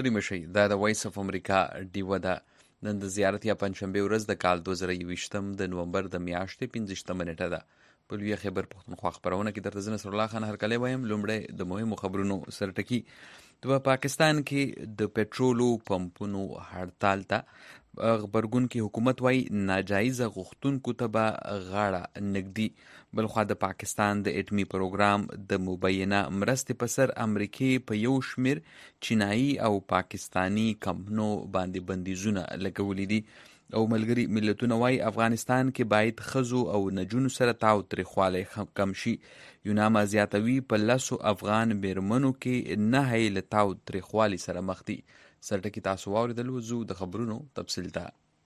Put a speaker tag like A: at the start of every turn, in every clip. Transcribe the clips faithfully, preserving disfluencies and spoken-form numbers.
A: ستړي مشئ. دا د وایس اف امریکا ډیوه ده. نن د زیارت یا پنجشنبې ورځ د کال دوه زره یوویشتم د نومبر د میاشتې پنځه نیټه ده. په لویه خیبر پښتونخوا خپرونه کې درته زه نصرالله خان هرکلی وایم. لومړی د مهمو خبرونو سرټکي. په پاکستان کې د پټرولو پمپونو هړتال ته غبرګون کې حکومت وايي ناجایزه غوښتونکو ته به غاړه نږدي. بلخوا د پاکستان د اټمي پروګرام د مبینه مرستې په سر امریکې په یو شمیر چینایي او پاکستانی کمپنو باندې بندیزونه لګولي دي. او ملګري ملتونه وايي افغانستان کې باید ښځو او نجونو سره تاوتریخوالی کم شي. یوناما زیاتوي په لسو افغان میرمنو کې نهه یې له تاوتریخوالي سره مخ دي. سرټکي تاسو واورېدل. وځو د خبرونو تفصیل ته.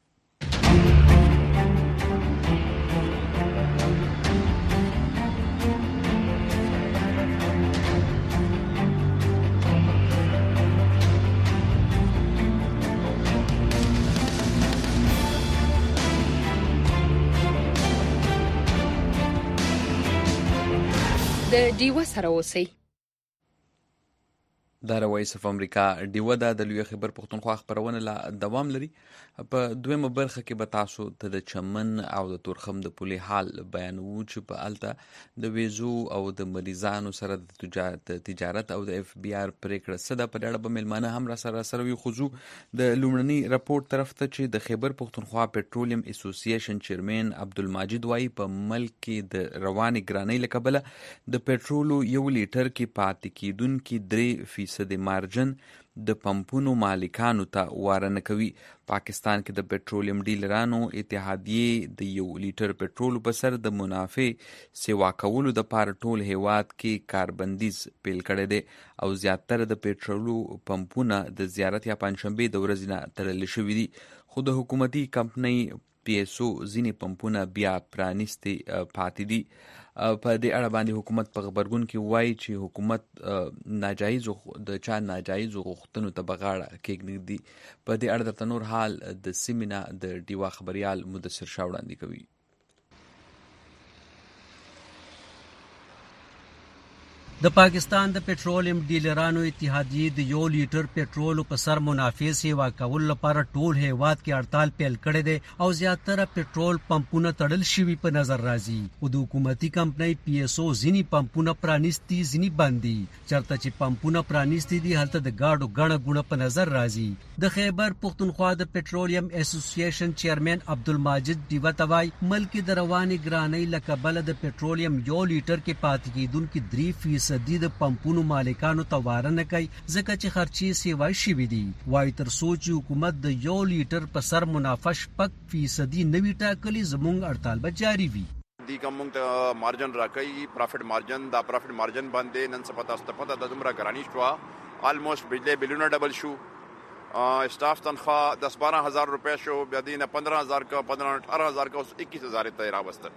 B: د ډیوه سره اوسئ.
A: دا د وایس اف امریکا ډیوه ده. د لویه خیبر پښتونخوا خپرونه لا دوام لري. په دویمه برخه کې به تاسو ته د چمن او د تورخم د پولې حال بیانوو چې په هلته د ویزو او د مریضانو سره د تجارت او د اف بی آر پریکړه څه ده. په ډېره به میلمانه هم را سره سره وي. خو ځو د لومړني رپورټ طرف ته چې د خیبر پښتونخوا پټرولیم اسوسییشن چیرمن عبدالماجد وایي په ملک کې د روانې ګرانۍ له کبله د پټرولو یو لیټر کې پاتې کیدونکي درې فیصد مارجن د پمپونو مالکانو ته واره نه کوي. پاکستان کې د پټرولیم ډیلرانو اتحادیې د یو لیټر پټرولو په سر د منافع سیوا کولو د پاره ټول هیواد کې کاربندیز پیل کړی دی او زیاتره د پټرولو پمپونه د زیارت یا پنجشنبې د ورځې نه تړل شوي دي. خو د حکومتي کمپنۍ پی ایس او ځینې پمپونه بیا پرانیستي پاتې دي. په دې اړه باندې حکومت په غبرګون کې وایي چې حکومت ناجایز د چا ناجایز غوښتنو ته به غاړه کېږدي. په دې اړه درته نور حال د سیمې نه د ډیوا خبریال مدثر شاه وړاندې کوي.
C: د پاکستان د پټرولیم ډیلرانو اتحادیې د یو لیټر پټرولو په سر منافع سیوا کولو لپاره ټول هیواد کې هړتال پیل کړی دی او زیاتره پټرول پمپونه تړل شوي په نظر راځي. خو د حکومتي کمپنۍ پی ایس او ځینې پمپونه پرانیستي ځینې بند دي. چېرته چې پمپونه پرانیستي دي هلته د ګاډو ګڼه ګوڼه په نظر راځي. د خیبر پښتونخوا د پټرولیم اسوسییشن چیرمن عبدالماجد ډیوه ته وایي ملک د روانې ګرانۍ له کبله د پټرولیم یو لیټر کې پاتې کیدونکي درې فیصد صدی د پمپونو مالکانو ته واره نه کوي ځکه چې خرچې سیوای شوي دي. وایي تر څو چې حکومت د یو لیټر په سر منافع شپږ فیصدي نوي ټاکلي زموږ هړتال به جاري وي.
D: دی کوم ته مارجن راکوي پروفټ مارجن دا پروفټ مارجن باندې نن څه پتا ست پتا د دومره ګرانی شو آلموست بجلی بلونه ډبل شو. स्टाफ तनख्वाह दस बारह हज़ार रुपये शो ब्यादीन पंद्रह हज़ार का पंद्रह अठारह हज़ार का इक्कीस हज़ार तैरा बस्तर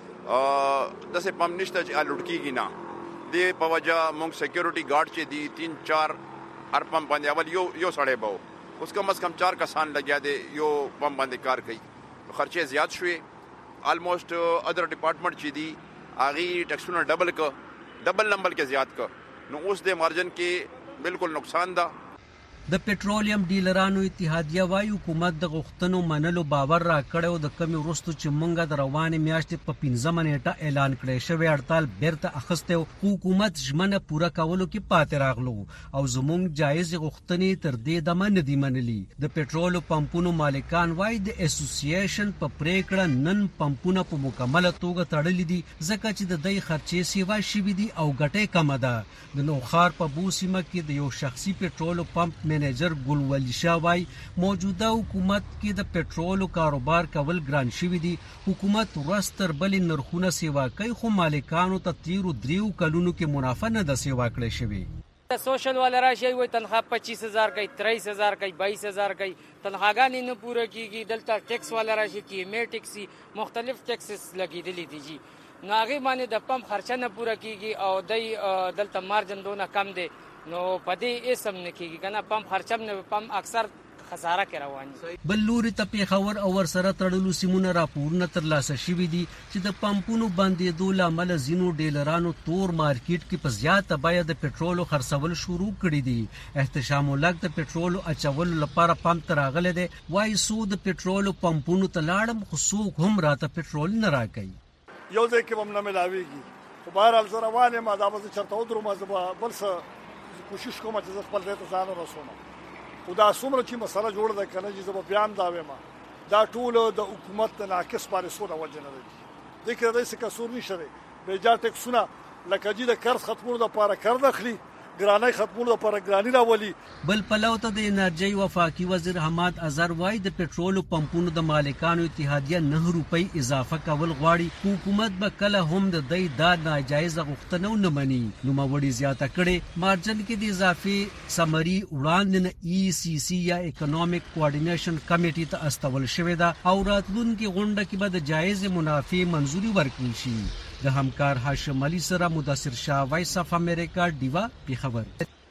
D: दस पम निश्त लुटकी की ना दे पवजा मुंग सिक्योरिटी गार्ड चे दी तीन चार हर पम बंदे अवल यो यो सड़े बहु उसका कम अज कम चार कसान लग गया दे यो पम बंदे कार गई खर्चे ज़्यादा हुए आलमोस्ट अदर डिपार्टमेंट ची दी आगी टैक्सून डबल का डबल नंबर के ज़्यादा का नो उस दे मार्जिन के बिल्कुल नुकसान दा.
C: د پټرولیم ډیلرانو اتحادیه وايي حکومت د غوښتنو منلو باور را کړو د کمی وروستو چې مونږه د روانې میاشتې په پنځمه نیټه اعلان کړی شوی هړتال بیرته اخیستی و خو حکومت ژمنه پوره کولو کې پاتې راغلو او زموږ جایز غوښتنې تر دې دمه نه دي منلي. د پټرولو پمپونو مالکان وايي د اسوسییشن په پریکړه نن پمپونه په مکمله توګه تړلي دي ځکه چې د دوی خرچې سیوا شوي دي او ګټې کمه ده. د نوښار په بو سیمه کې د یو شخصي پټرولو پمپ منیجر ګلولی شاه وایي موجوده حکومت کې د پټرولو کاروبار کول ګران شوي دي. حکومت ورځ تر بلې نرخونه سیوا کوي خو مالکانو ته تیرو دریو کلونو کې منافع نه ده سیوا کړی شوې.
E: سوشل والا راشي وي تنخواه پچیس هزار کوي تریس هزار کوي بایس هزار کوي تنخواهګانې نه پوره کیږي. دلته ټیکس والا راشي کې می ټیکسي مختلف ټیکسز لګېدلي دي جی نو هغې باندې د پمپ خرچه نه پوره کیږي او دی دلته مارجن دونه کم دی نو په دې اسم نه کیږي کنه پمپ خرچم نه پمپ اکثر خساره کې روان دي.
C: بل لوري ته پیښور او ورسره تړلو سیمونه راپورونه ترلاسه شوي دي چې د پمپونو بندېدو له امله ځینو ډیلرانو تور مارکیټ کې په زیاته بیه د پټرولو خرڅول شروع کړي دي. احتشام الحق د پټرولو اچولو لپاره پمپ ته راغلی دی. وایي څو د پټرولو پمپونو ته لاړم خو څوک هم راته پټرول نه راکوي.
B: یو ځای کې هم نه ملاویږي خو بهرحال زه روان یم دا به زه چېرته ودروم زه به بل څه کوشش کوم چې زه خپل ځای ته ځان ورسوم. خو دا څومره چې مسله جوړه ده که نه چې زه به بیا هم دا وایم دا ټول د حکومت د ناقص پالیسو د وجې نه ده. دې کې داسې کسور نشته دی بېجا ټکسونه لکه چې د قرض ختمولو دپاره قرض اخلي ګرانۍ ختمولو لپاره ګراني راولي.
C: بل پلو ته د انرژي وفاقي وزیر حماد اظهر وایي د پټرولو پمپونو د مالکانو اتحادیه نه روپۍ اضافه کول غواړي. حکومت به کله هم د دوی دا ناجایز غوښتنه ونه مني. نوموړي زیاته کړې مارجن کې د اضافي سمري وړاندې نه ای سی سی یا اکونومیک کوارډینیشن کمیټې ته استول شوې ده او راتلونکي غونډه کې به د جایز منافع منظوري ورکړل شي. د همکار هاشم علي سره مدثر شاه وایس اف امریکا دیوا پیښور.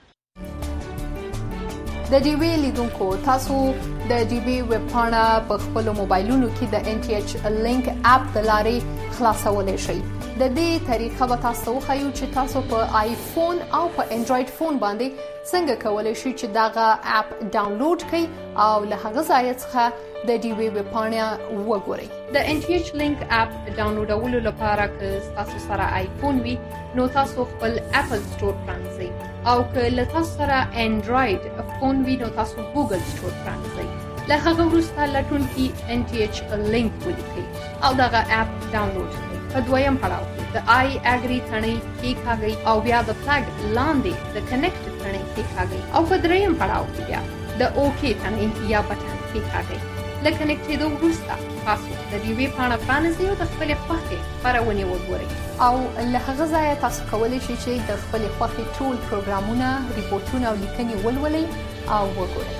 F: د ډیوی لیدونکو تاسو د ډیوی ویب پاڼه په خپل موبایلونو کې د ان ټي ایچ لینک اپ د لارې خلاصولای شئ. د دې طریقه به تاسو خایو چې تاسو په آیفون او په انډراید فون باندې څنګه کولای شئ چې داغه اپ ډاونلوډ کړئ او له هغه ځای څخه د ډیوی ویب پاڼه وګورئ. د ان ټي ایچ لینک اپ ډاونلوډولو لپاره که تاسو سره آیفون وي نو تاسو خپل اپل سٹور پرانځئ او که له تاسو سره انډراید فون وي نو تاسو ګوګل سٹور پرانځئ. له هغه وروسته لټونکي ان ټي ایچ لینک ولیکئ او دغه اپ ډاونلوډ کړئ. په دویم پړاو کې د آی اګری ثنې کېکاږئ او بیا د فلګ لاندې د کنیکټ ثنې کېکاږئ او په دریم پړاو کې بیا د اوکې ثنې یا بټن کېکاږئ. له کنیکټېدو وروسته تاسو د ډیوی پاڼه پرانیزئ او د خپلې خوښې خپرونې وګورئ او له هغه ځایه تاسو کولی شئ چې د خپلې خوښې ټول پروګرامونه ریپورټونه او لیکنې ولولئ او وګورئ.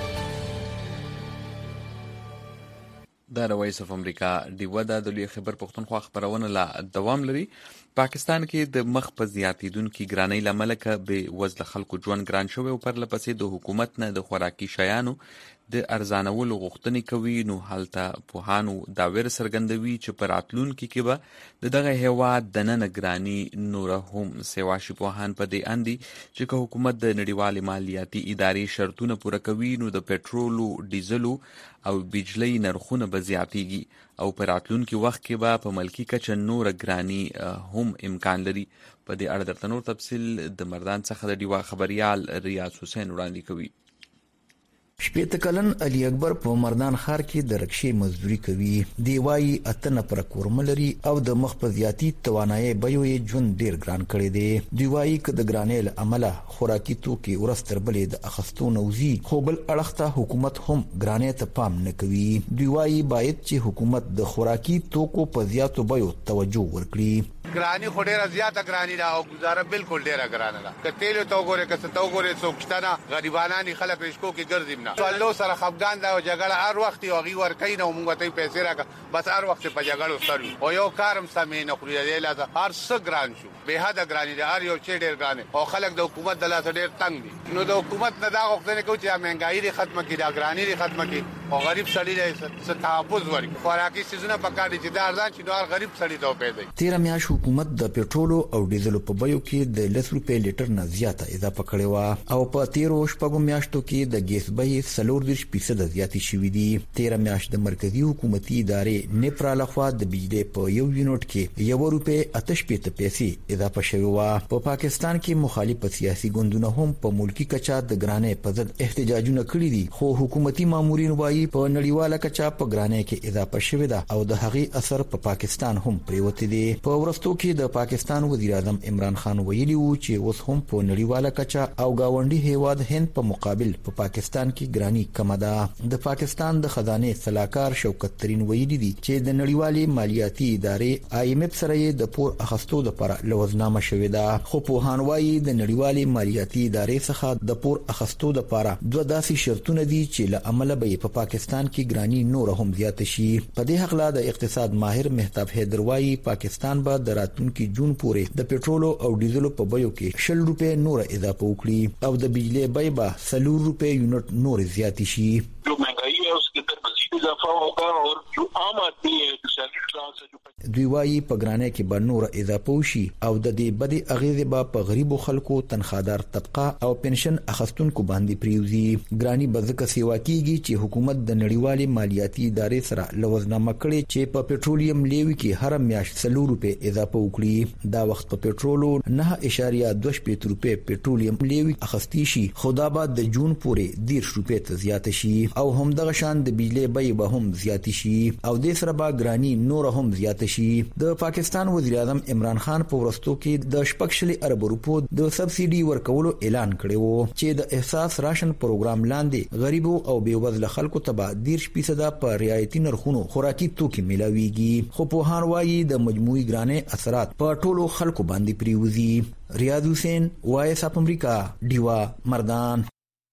A: دا د وایس اف امریکا ډیوه ده د لوی خبر پښتونخوا خبرونه لا دوام لري. پاکستان کې د مخ په زیاتیدونکو ګرانۍ لامل ک به وزله خلکو ژوند ګران شوی او پر لپسې د حکومت نه د خوراکي شیانو د ارزانولو غوښتنې کوي. نو هلته پوهانو دا ویره څرګندوي چې پر راتلونکي کې به د دغه هیواد د نن ګراني نور هم سیواشي پوهان په دې اندي چې که حکومت د نړیوال مالیاتي ادارې شرطونه پوره کوي نو د پټرولو ډیزلو او بجلی نرخونه به زیاتیږي او پر راتلونکي وخت کې به په ملکی کچه نور ګراني هم امکان لري. په دې اړه درته نور تفصیل د مردان څخه د ډیوا خبريال ریاض حسین وړاندې کوي.
G: شپېته کلن علي اکبر په مردان ښار کې د رکشې مزدوري کوي. دی وايي اتنه پر کورم لري او د مخ په زیاتی توانایي بيو یې ژوند ډیر ګران کړی دی. دی وايي ک د ګرانې له عمله خوراکي توکي ورستر بلې د اخستو نوزي خو بل اړخته حکومت هم ګرانې ته پام نه کوي. دی وايي باید چې حکومت د خوراکي توکو په زیاتو بيو توجه ورکړي.
H: ګرانی خو ډیره زیاته ګرانی ده او گزاره بالکل ډیره ګرانه ده. که تیل تو ګوره که ستو ګوره څوکشتنه غریبانانی خلک رشکو کې ګرځیم نه. الله سره خفګان دا جګړه هر وخت یو غي ور کوي نو موږ ته پیسې راک بس هر وخت په جګړه سره او یو کارم سمې نه خوري دی لاته هر څه ګران شو به حد ګرانی ده هر یو چې ډیر ګران او خلک د حکومت د لاته ډیر تنگ دي. نو د حکومت نه دا غوښتنه کوي چې مهنګای دي ختمه کړي دا ګرانی دي ختمه کړي او غریب سړی دې ستحفظ ورکړي. خوراکي سيزونه پکار دي چې دا ارزان چې نو غریب سړی ته پیدا.
G: تیر میاش حکومت د پټرولو او ډیزلو په بیو کې د لس روپۍ لیټر نه زیاته اضافه کړې و او په تیرو شپږو میاشتو کې د ګیس بیې څلور دېرش فیصد زیاتې شوې دي. تیر میاشت د مرکزی حکومتي ادارې نیپرا لخوا د بجلی په یو یونټ کې یو روپۍ اته شپېته پیسې اضافه شوې و. په پاکستان کې مخالف سیاسي ګوندونه هم په ملکی کچا د ګرانۍ په ضد احتجاجونه کړي دي خو حکومتي مامورین وايي په نړیواله کچا په ګرانۍ کې اضافه شوې ده او د هغې اثر په پاکستان هم پریوتی دی. په ورستو کې د پاکستان وزیر اعظم عمران خان ویلي وو چې اوس هم په نړیواله کچا او گاونډي هیواد هند په مقابل په پا پاکستان کې ګرانی کم ده. د پاکستان د خزانه سلاکار شوکت ترين ویلي دي چې د نړیوالې مالیاتي ادارې آی ایم اف سره د پور اخستو لپاره لوزنامه شوې ده خو په هانوای د نړیوالې مالیاتي ادارې څخه د پور اخستو لپاره دوه داسې شرطونه دي چې له عمله به په پا پاکستان کې ګرانی نور هم زیات شي. په دې حق لا د اقتصاد ماهر مهتاب حیدر وايي پاکستان به د راتلونکي جون پورې د پټرولو او ډیزلو په بیو کې شل روپۍ نور اضافه وکړي او د بجلی بیه به څلور روپۍ یونټ نور زیات شي.
I: इजाफा होगा और जो आम आदमी है जो सैलरी क्लास है जो
G: دوی وايي په ګرانۍ کې به نور اضافه وشي او د دې بدی اغیزې به په غریبو خلکو تنخوادار طبقه او پنشن اخستونکو باندې پریوزي ګرانی به ځکه سیوا کیږي چې حکومت د نړیوالې مالیاتي ادارې سره لوزنامه کړي چې په پټرولیم لیوي کې هر میاشت سلور روپے اضافه وکړي دا وخت په پټرولو نه اشاریه دوه شپږ روپے پټرولیم لیوي اخستی شي خدا بعد د جون پورې ډیر روپے ته زیات شي او هم دغه شان د بجلی بیه به هم زیات شي او د سره به ګرانی نور هم زیات شي د پاکستان وزیر اعظم عمران خان په ورستو کې د شپږشلي ارب روپو د سبسيډي ورکولو اعلان کړی وو چې د احساس راشن پروګرام لاندې غریبو او بیوزله خلکو ته به ډیر فیصد په رعایتي نرخونو خوراکي توکي ملاويږي خو په هر وایي د مجموعي ګرانې اثرات په ټولو خلکو باندې پریوزي ریاض حسین وایس اپ امریکا دیوا مردان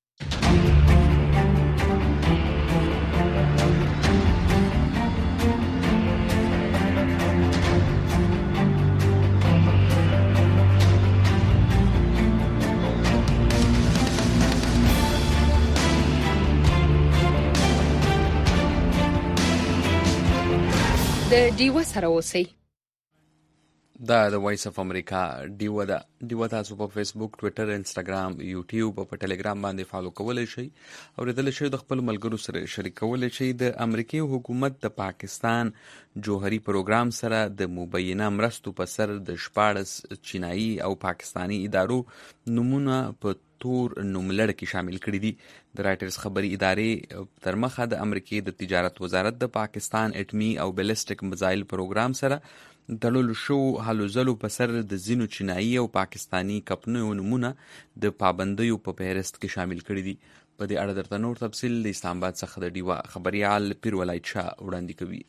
F: د ډیوه سره اوسئ
A: دا د وایس اف امریکا ډیوه دا ډیوه تاسو په فیسبوک ټوئیټر انسټاګرام یوټیوب او په ټلګرام باندې فالو کولای شئ او ردل شئ د خپل ملګرو سره شریکولای شئ د امریکای حکومت د پاکستان جوهری پروګرام سره د مبینه مرستو په سر د شپاړس چینایي او پاکستانی ادارو نمونه په تور نوملړ کې شامل کړي دي د رائټرز خبري ادارې تر مخه د امریکای د تجارت وزارت د پاکستان اټمی او بیلسټک میزایل پروګرام سره تړل شو هلو ځلو په سر د زینو چینایي او پاکستانی کمپنیو نمونه د پابندیو په فهرست کې شامل کړي دي په دې اړه درته نور تفصیل د اسلام آباد څخه د ډیوا خبريال پیر ولایت شاه وړاندې کوي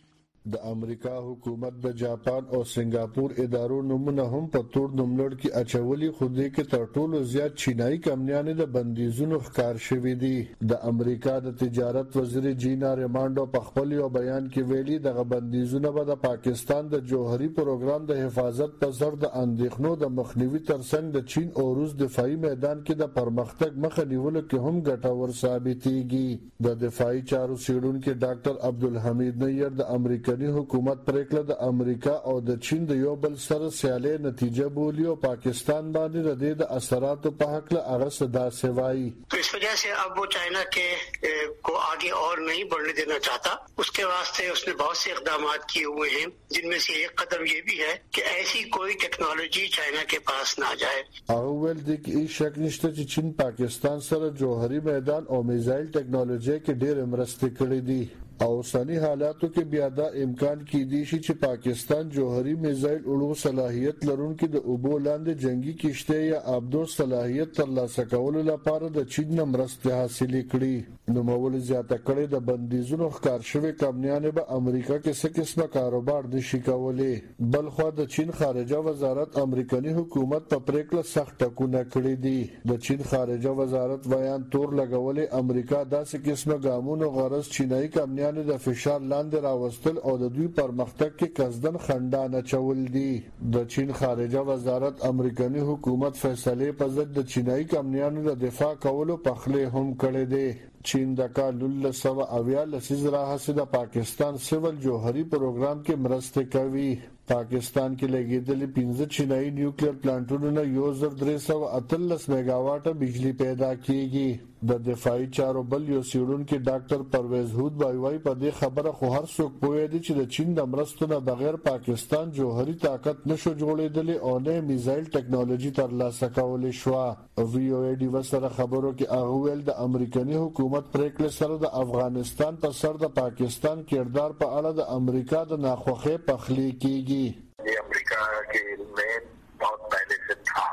J: د امریکا حکومت د جاپان او سنگاپور ادارو نمونه هم په تور نوملړ کې اچولي خو دې کې تر ټولو زیات چینایي کمپنیانو د بندیزونو ښکار شوې دي د امریکا د تجارت وزیر جینا ریمانډو په خپل یو بیان کې ویلي دغه بندیزونه به د پاکستان د جوهری پروګرام د حفاظت په سر د اندېښنو د مخنیوي ترڅنګ د چین او روس دفاعي میدان کې د پرمختګ مخه نیولو کې هم ګټور ثابتېږي د دفاعي چارو څېړونکي ډاکټر عبدالحمید نیر د امریکا حکومت پریکړه د امریکا او د چین د یو بل سره سیالي نتیجه بولی او پاکستان باندې د دې د اثراتو په حق له هغه صدا سوای
K: تو اس وجہ سے اب وہ چائنا کے کو آگے اور نہیں بڑھنے دینا چاہتا اس کے واسطے اس نے بہت سے اقدامات کیے ہوئے ہیں جن میں سے ایک قدم یہ بھی ہے کہ ایسی کوئی ٹیکنالوجی چائنا کے پاس نہ جائے
J: هغه ول د کې شک نشته چې چین پاکستان سره جوهری میدان او میزایل ټیکنالوژي کې ډېر مرسته کړې دي او سنی حالاتو کې بیا دا امکان کیدی شي چې پاکستان جوهری میزایل اړو صلاحیت لرونکي د اوبو لاندې جنگي کشته یا ابدو صلاحیت ترلاسه کولو لپاره د چین نه مرسته حاصل کړي نو مول زیاته کړي د بندیزونو ښکار شوی کمپنیانه به امریکا کې څه قسمه کاروبار نشي کولای بل خو د چین خارجه وزارت امریکایي حکومت په پریکړه سخت ټکونه کړی دي د چین خارجه وزارت بیان تور لګولې امریکا داسې قسمه ګامونو غرض چینایي کمپنیانه د فشار لاندې راوستل او د دوی پرمختګ کې قصدن خندانه چول دي د چین خارجه وزارت امریکایي حکومت فیصله په ضد د چینایي کمپنیانو د دفاع کولو په خله هم کړی دی چین د کال نولس سوه اویا لسیز راهیسې د پاکستان سیول جوهری پروګرام کې مرسته کوي پاکستان کې لګیدلې پنځه چینایي نیوکلیر پلانټونو نه یو زر درې سوه اتلس میگاواټه بجلی پیدا کیږي د دفاعي چارو بل یو څېړونکي ډاکټر پرویز هود وایي په دې خبره خو هر څوک پوهیږي چې د چین د مرستو نه بغیر پاکستان جوهری طاقت نشو جوړېدلی او نه میزایل ټیکنالوژي ترلاسه کولی شو وی او ای ډي وسره خبرو کې هغه ویل د امریکایي حکومت پریکړه سره د افغانستان په سر د پاکستان کردار په اړه د امریکا د ناخوښۍ پخلی کیږي
I: یہ امریکہ کے میں بہت پہلے سے تھا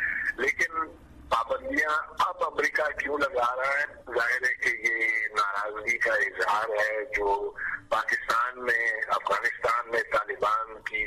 I: لیکن پابندیاں اب امریکہ کیوں لگا رہا ہے ظاہر ہے کہ یہ ناراضگی کا اظہار ہے جو پاکستان میں افغانستان میں طالبان کی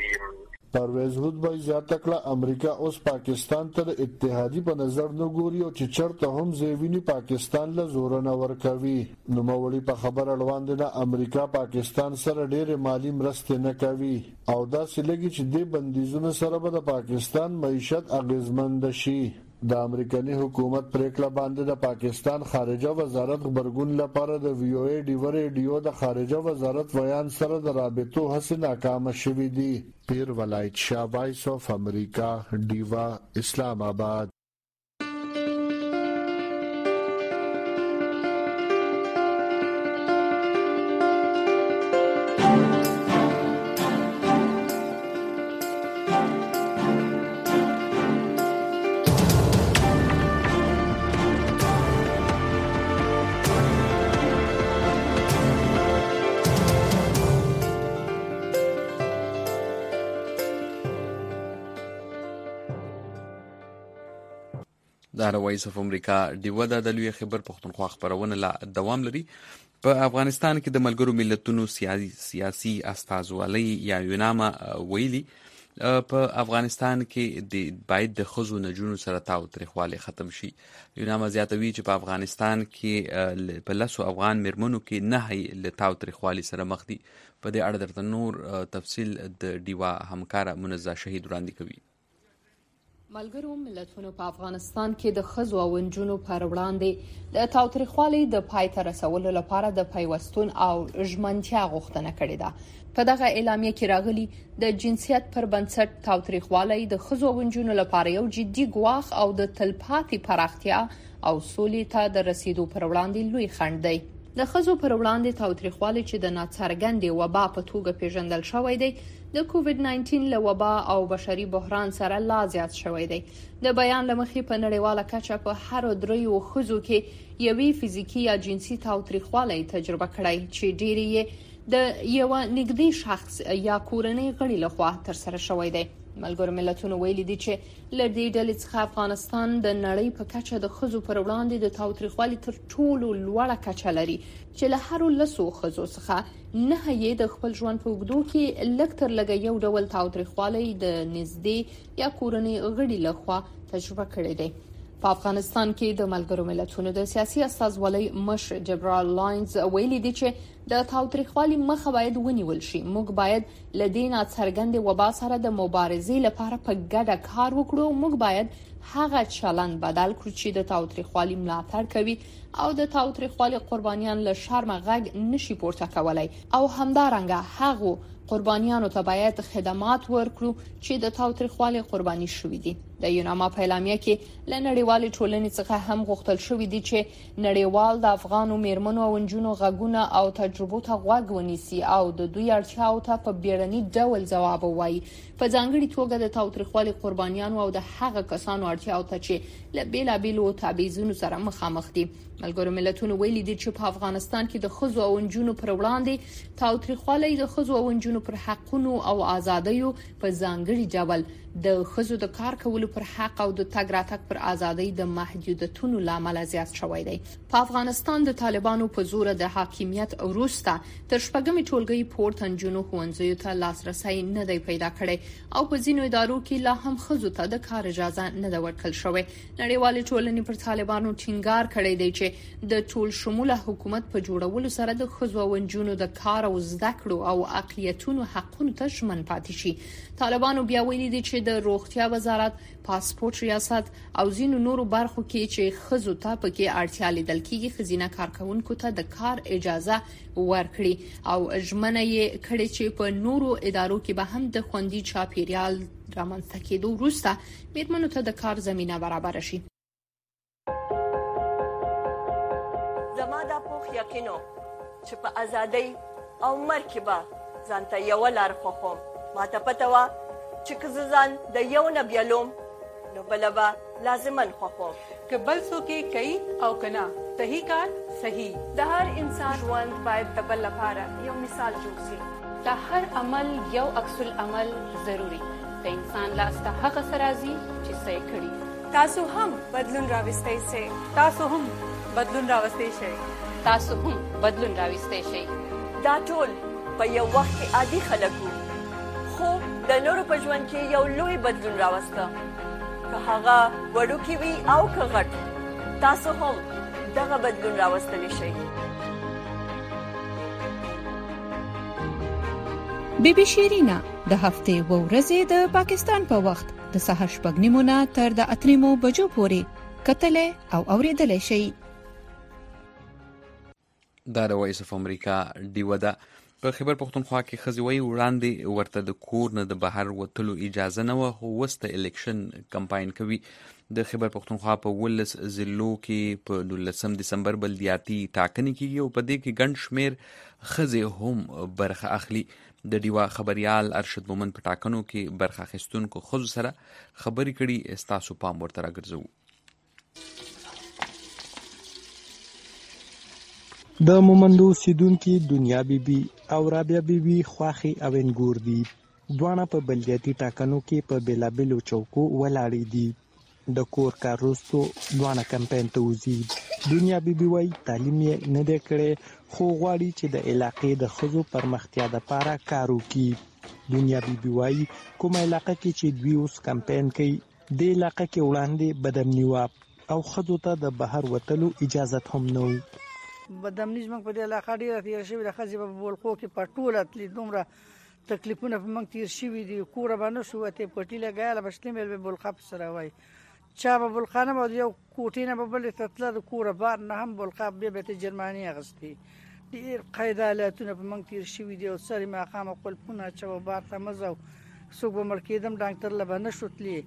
J: پرویز هود وایي زیاته کړه امریکا اوس پاکستان ته د اتحادي په نظر نه ګوري او چې چرته هم زیوینی پاکستان له زور نه ورکوي نو مولي په خبر اړوند نه امریکا پاکستان سره ډېر مالی مرسته نه کوي او دا سلګي چې د بندیزونو سره به د پاکستان معیشت اغیزمند شي د امریکایي حکومت پریکړه باندې د پاکستان خارجه وزارت خبرګون لپاره د وی او ای ډیو ریډیو د خارجه وزارت ویان سره د رابطو هڅې ناکام شوې دي. پیر ولایت شاه وایس اف امریکا ډیوا اسلام آباد.
A: د وایس اف امریکا ډیوه د لوی خبر پښتونخوا خبرونه لا دوام لري. په افغانستان کې د ملګرو ملتونو سیاسي سیاسي استازولۍ یا یوناما ویلي په افغانستان کې د باید د ښځو نجونو سره تاوتریخوالی ختم شي. یوناما زیاتوي چې په افغانستان کې په لسو افغان میرمنو کې نه له تاوتریخوالي سره مخ دي. په دې اړه درته نور تفصیل د ډیوه همکاره منزه شهید وړاندې کوي.
F: ملګرو ملتونو په افغانستان کې د ښځو او نجونو پر وړاندې د تاوتریخوالي د پای ته رسولو لپاره د پیوستون او ژمنتیا غوښتنه کړې ده. په دغه اعلامیه کې راغلي د جنسیت پر بنسټ تاوتریخوالي د ښځو او نجونو لپاره یو جدي ګواښ او د تلپاتې پراختیا او سولې ته د رسیدو پر وړاندې لوی خنډ دی. د ښځو پر وړاندې تاوتریخوالي چې د ناڅرګندې وبا په توګه پیژندل شوی دی د کووډ ناینټین له وبا او بشري بحران سره لا زیات شوی دی. د بیان لمخې په نړیواله کچه په هر دریو ښځو کې یوې فزیکی یا جنسي تاوتریخوالي تجربه کړی چې ډېری یې د یو نږدې شخص یا کورنۍ غړي لخوا تر سره شوی دی. ملګرو ملتونو ویلي دي چې له دې ډلې څخه افغانستان د نړۍ په کچه د ښځو پر وړاندې د تاوتریخوالي تر ټولو لوړه کچه لري چې له هر لسو ښځو څخه نه یې د خپل ژوند په اوږدو کې لږ تر لږه یو ډول تاوتریخوالي د نږدې یا کورنۍ غړي لخوا تجربه کړی دی. په افغانستان کې د ملګرو ملتونو د سیاسي استازولۍ مشر جبرال لاینز ویلي دي چې د تاوتریخوالي مخه باید ونیول شي. موږ باید له دې ناڅرګندې وبا سره د مبارزې لپاره په ګډه کار وکړو. موږ باید هغه چلند بدل کړو چې د تاوتریخوالي ملاتړ کوي او د تاوتریخوالي قربانیان له شرمه غږ نشي پورته کولای او همدارنګه هغه قربانیانو ته باید خدمات ورکړو چې د تاوتریخوالي قرباني شوي دي. د یوناما په اعلامیه کې له نړیوالې ټولنې څخه هم غوښتل شوی دی چې نړیوال د افغانو میرمنو او نجونو غږونه او تجربو ته غوږ ونیسي او د دوی اړتیاو ته په بیړني ډول ځواب ووایي. په ځانګړي توګه د تاوتریخوالي قربانیانو او د هغه کسانو اړتیاو ته چې له بیلابیلو تبعیضونو سره مخامخ دي. ملګرو ملتونو ویلي دي چې په افغانستان کې د ښځو او نجونو پر وړاندې تاوتریخوالي د ښځو او نجونو پر حقونو او آزادیو په ځانګړي ډول د ښځو د کار کولو پر حق او د تګ راتګ پر ازادۍ د محدودیتونو لامل زیات شوی دی. په افغانستان د طالبانو په زور د حاکمیت وروسته تر شپږمې ټولګي پورته نجونو ښوونځیو ته لاسرسي نه دی پیدا کړی او په ځینو ادارو کې لا هم ښځو ته د کار اجازه نه ده ورکړل شوې. نړیوالې ټولنې پر طالبانو ټینګار کړی دی چې د ټول شموله حکومت په جوړولو سره د ښځو او نجونو د کار او زده کړو او اقلیتونو حقونو ته ژمن پاتې شي. طالبانو بیا ویلي دي چې د روغتیا وزارت، پاسپورت ریاست او ځینو نورو برخو کې چې ښځو ته پکې اړتیا لیدل کېږي ښځینه کارکونکو ته د کار اجازه ورکړي او ژمنه یې کړې چې په نورو ادارو کې به هم د خوندي چاپیریال رامنځته کېدو وروسته میرمنو ته د کار زمینه برابر شي.
L: زما دا پوخ یقینو چې په ازادۍ او مرګ کې به ځانته یو لار خوښوم. ماته پته وه چې که زه ځان د یو نه بیلوم نو بله به لازمن خوښوم.
M: که بل څوک یې کوي او که نه صحیح کار صحیح.
N: د هر انسان ژوند باید د بل لپاره یو مثال جوړ شي.
O: د هر عمل یو عکس العمل ضروري. د انسان لاس ته هغه څه راځي چې څه یې کړي.
N: تاسو هم بدلون راوستی شئ.
M: تاسو هم بدلون راوستی شئ.
O: تاسو هم بدلون راوستی شئ.
L: دا ټول په یو وخت کې عادي خلک وو خو د نورو په ژوند کې یو لوی بدلون راوسته. که هغه وړوکی وي او که غټ تاسو هم دغه بدلون راوستلی شئ.
P: بی بی شیرینا د هفتې و ورځې د پاکستان په وخت د سهار شپږ نیمو نه تر د اتو نیمو بجو پورې کتلې او اوریدلې شي.
A: دا د وایس اف امریکا ډیوه ده. په خیبر پختونخوا کې ښځې وایي وړاندې ورته د کور نه د بهر وتلو اجازه نه وه، خو اوس د الیکشن کمپاین کوي. د خیبر پختونخوا په ولس ضلعو کې په نولسم دسمبر بلدیاتي ټاکنې کېږي او په دې کې ګڼ شمېر ښځې هم برخه اخلي. د ډیوا خبريال ارشد مومن په ټاکنو کې برخه اخیستونکو ښځو سره خبرې کړي. ستاسو پام ورته راګرځوو.
Q: د مومندو اوسیدونکي دنیا بیبي او رابعه بیبي خواخي او انګور دي. دواړه په بلدیاتي ټاکنو کې په بیلابیلو چوکو ولاړې دي. د کور کار وروسته دواړه کمپاین ته وځي. دنیا بیبي وايي تعلیم یې نه دی کړی، خو غواړي چې د علاقې د ښځو پرمختیا لپاره کار وکړي. دنیا بیبي وايي کومه علاقه کې چې دوی اوس کمپاین کوي د علاقه کې وړاندې بدامني وه او ښځو ته د بهر وتلو اجازه هم نه و.
R: بدامني زموږ په دې علاقه ډېره تېره شوې ده. ښځې په بولخو کې په ټوله تلي دومره تکلیفونه په موږ تېر شوي دي. کوره به نه شو وتې، پټي لګیاله به شلې مېل به بولخه په سره وایي چا به بولخه نه به یو کوټې نه به بلې ته تله، د کوره بار نه هم بولخه بیا به یې جرمانې اخیستې. ډېر قید حالتونه په موږ تېر شوي دي او سرې ماښامه قلفونه اچوه بار ته مه ځه، څوک به مړ کېدم ډاکټر له به نه شو تلې.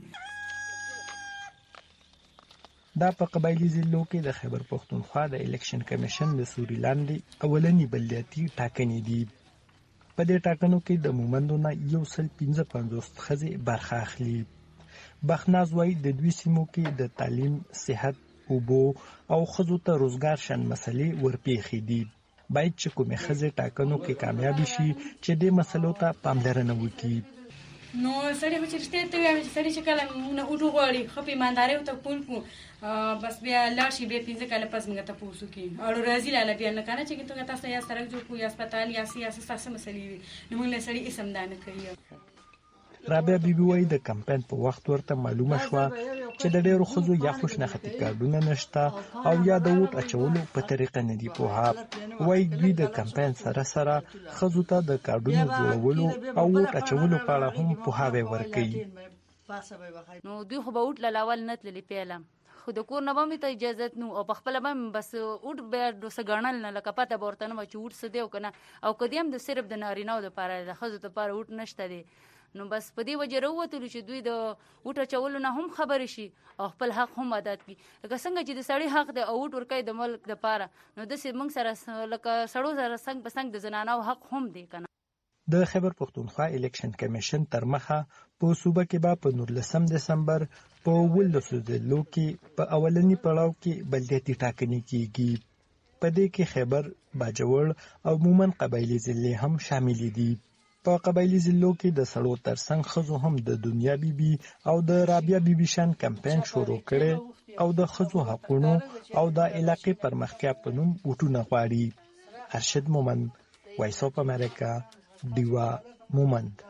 Q: دا په قبایلي ضلعو کې د خیبر پختونخوا د الیکشن کمیشن د سوري لاندې اولنی بلدیاتي ټاکنې دي. په دې ټاکنو کې د مومندو نه یو سل پنځه پنځوس ښځې برخه اخلي. بخناز وايي د دوی سیمو کې د تعلیم، صحت، اوبو او ښځو ته روزګار شان مسلې ورپېښې دي. باید چې کومې ښځې ټاکنو کې کامیابې شي چې دې مسلو ته پاملرنه وکړي.
S: نو سړی به چې رښتیا ته ووایم چې سړی چې کله مونږ اوټو غواړي ښه په ایماندارۍ ورته پول کړو، بس بیا لاړ شي، بیا پنځه کاله پس موږ تپوس وکړي اړو راځي لاله بیا نه کنه چې توګه تاسو یا سړک جوړ کړو یا هسپتال یا سیاسي ستاسو مسلې وي، نو موږ له سړي اسم دا نه کوي.
Q: رابعه بیبي وايي د کمپاین په وخت ورته معلومه شوه چې د ډېرو ښځو یا خوشنختی کارډونه نشته او یا د ووټ اچولو په طریقه نه دي پوهه. وايي دوی د کمپاین سره سره ښځو ته د کارډونو جوړولو او ووټ اچولو په اړه هم پوهاوی ورکوي.
T: نو دوی خو به ووټ له اول نه تللي پیله، خو د کور نه به مې ته اجازت نو او په خپله به بس ووټ بیا ډوسه ګڼل نه، لکه پته به ورته نه وه چې ووټ څه دی او که نه، او که دې هم د صرف د نارینهو دپاره د ښځو دپاره ووټ نشته دی. نو بس په دې وجه راووتلو چې دوی د ووټ اچولو نه هم خبرې شي او خپل حق هم ادا کړي. لکه څنګه چې د سړي حق دی او ووټ ورکوي د ملک دپاره، نو داسې موږ سره لکه سړو سره څنګ په څنګ د زنانو حق هم دی که نه.
Q: د خیبر پختونخوا الیکشن کمیشن تر مخه په صوبه کې به په نولسم دسمبر په ولسو ضلعو کې په اولني پړاو کې بلدیاتي ټاکنې کېږي. په دې کې خیبر، باجوړ او مومن قبایلي ضلعې هم شاملې دي. په قبایلي ضلعو کې د سړو ترڅنګ ښځو هم د دنیا بیبي او د رابعه بیبي شان کمپاین شروع کړي او د ښځو حقونو او د علاقې پرمختیا په نوم ووټونه غواړي. ارشد مومن، وایس اف امریکا، ډیوا مومند.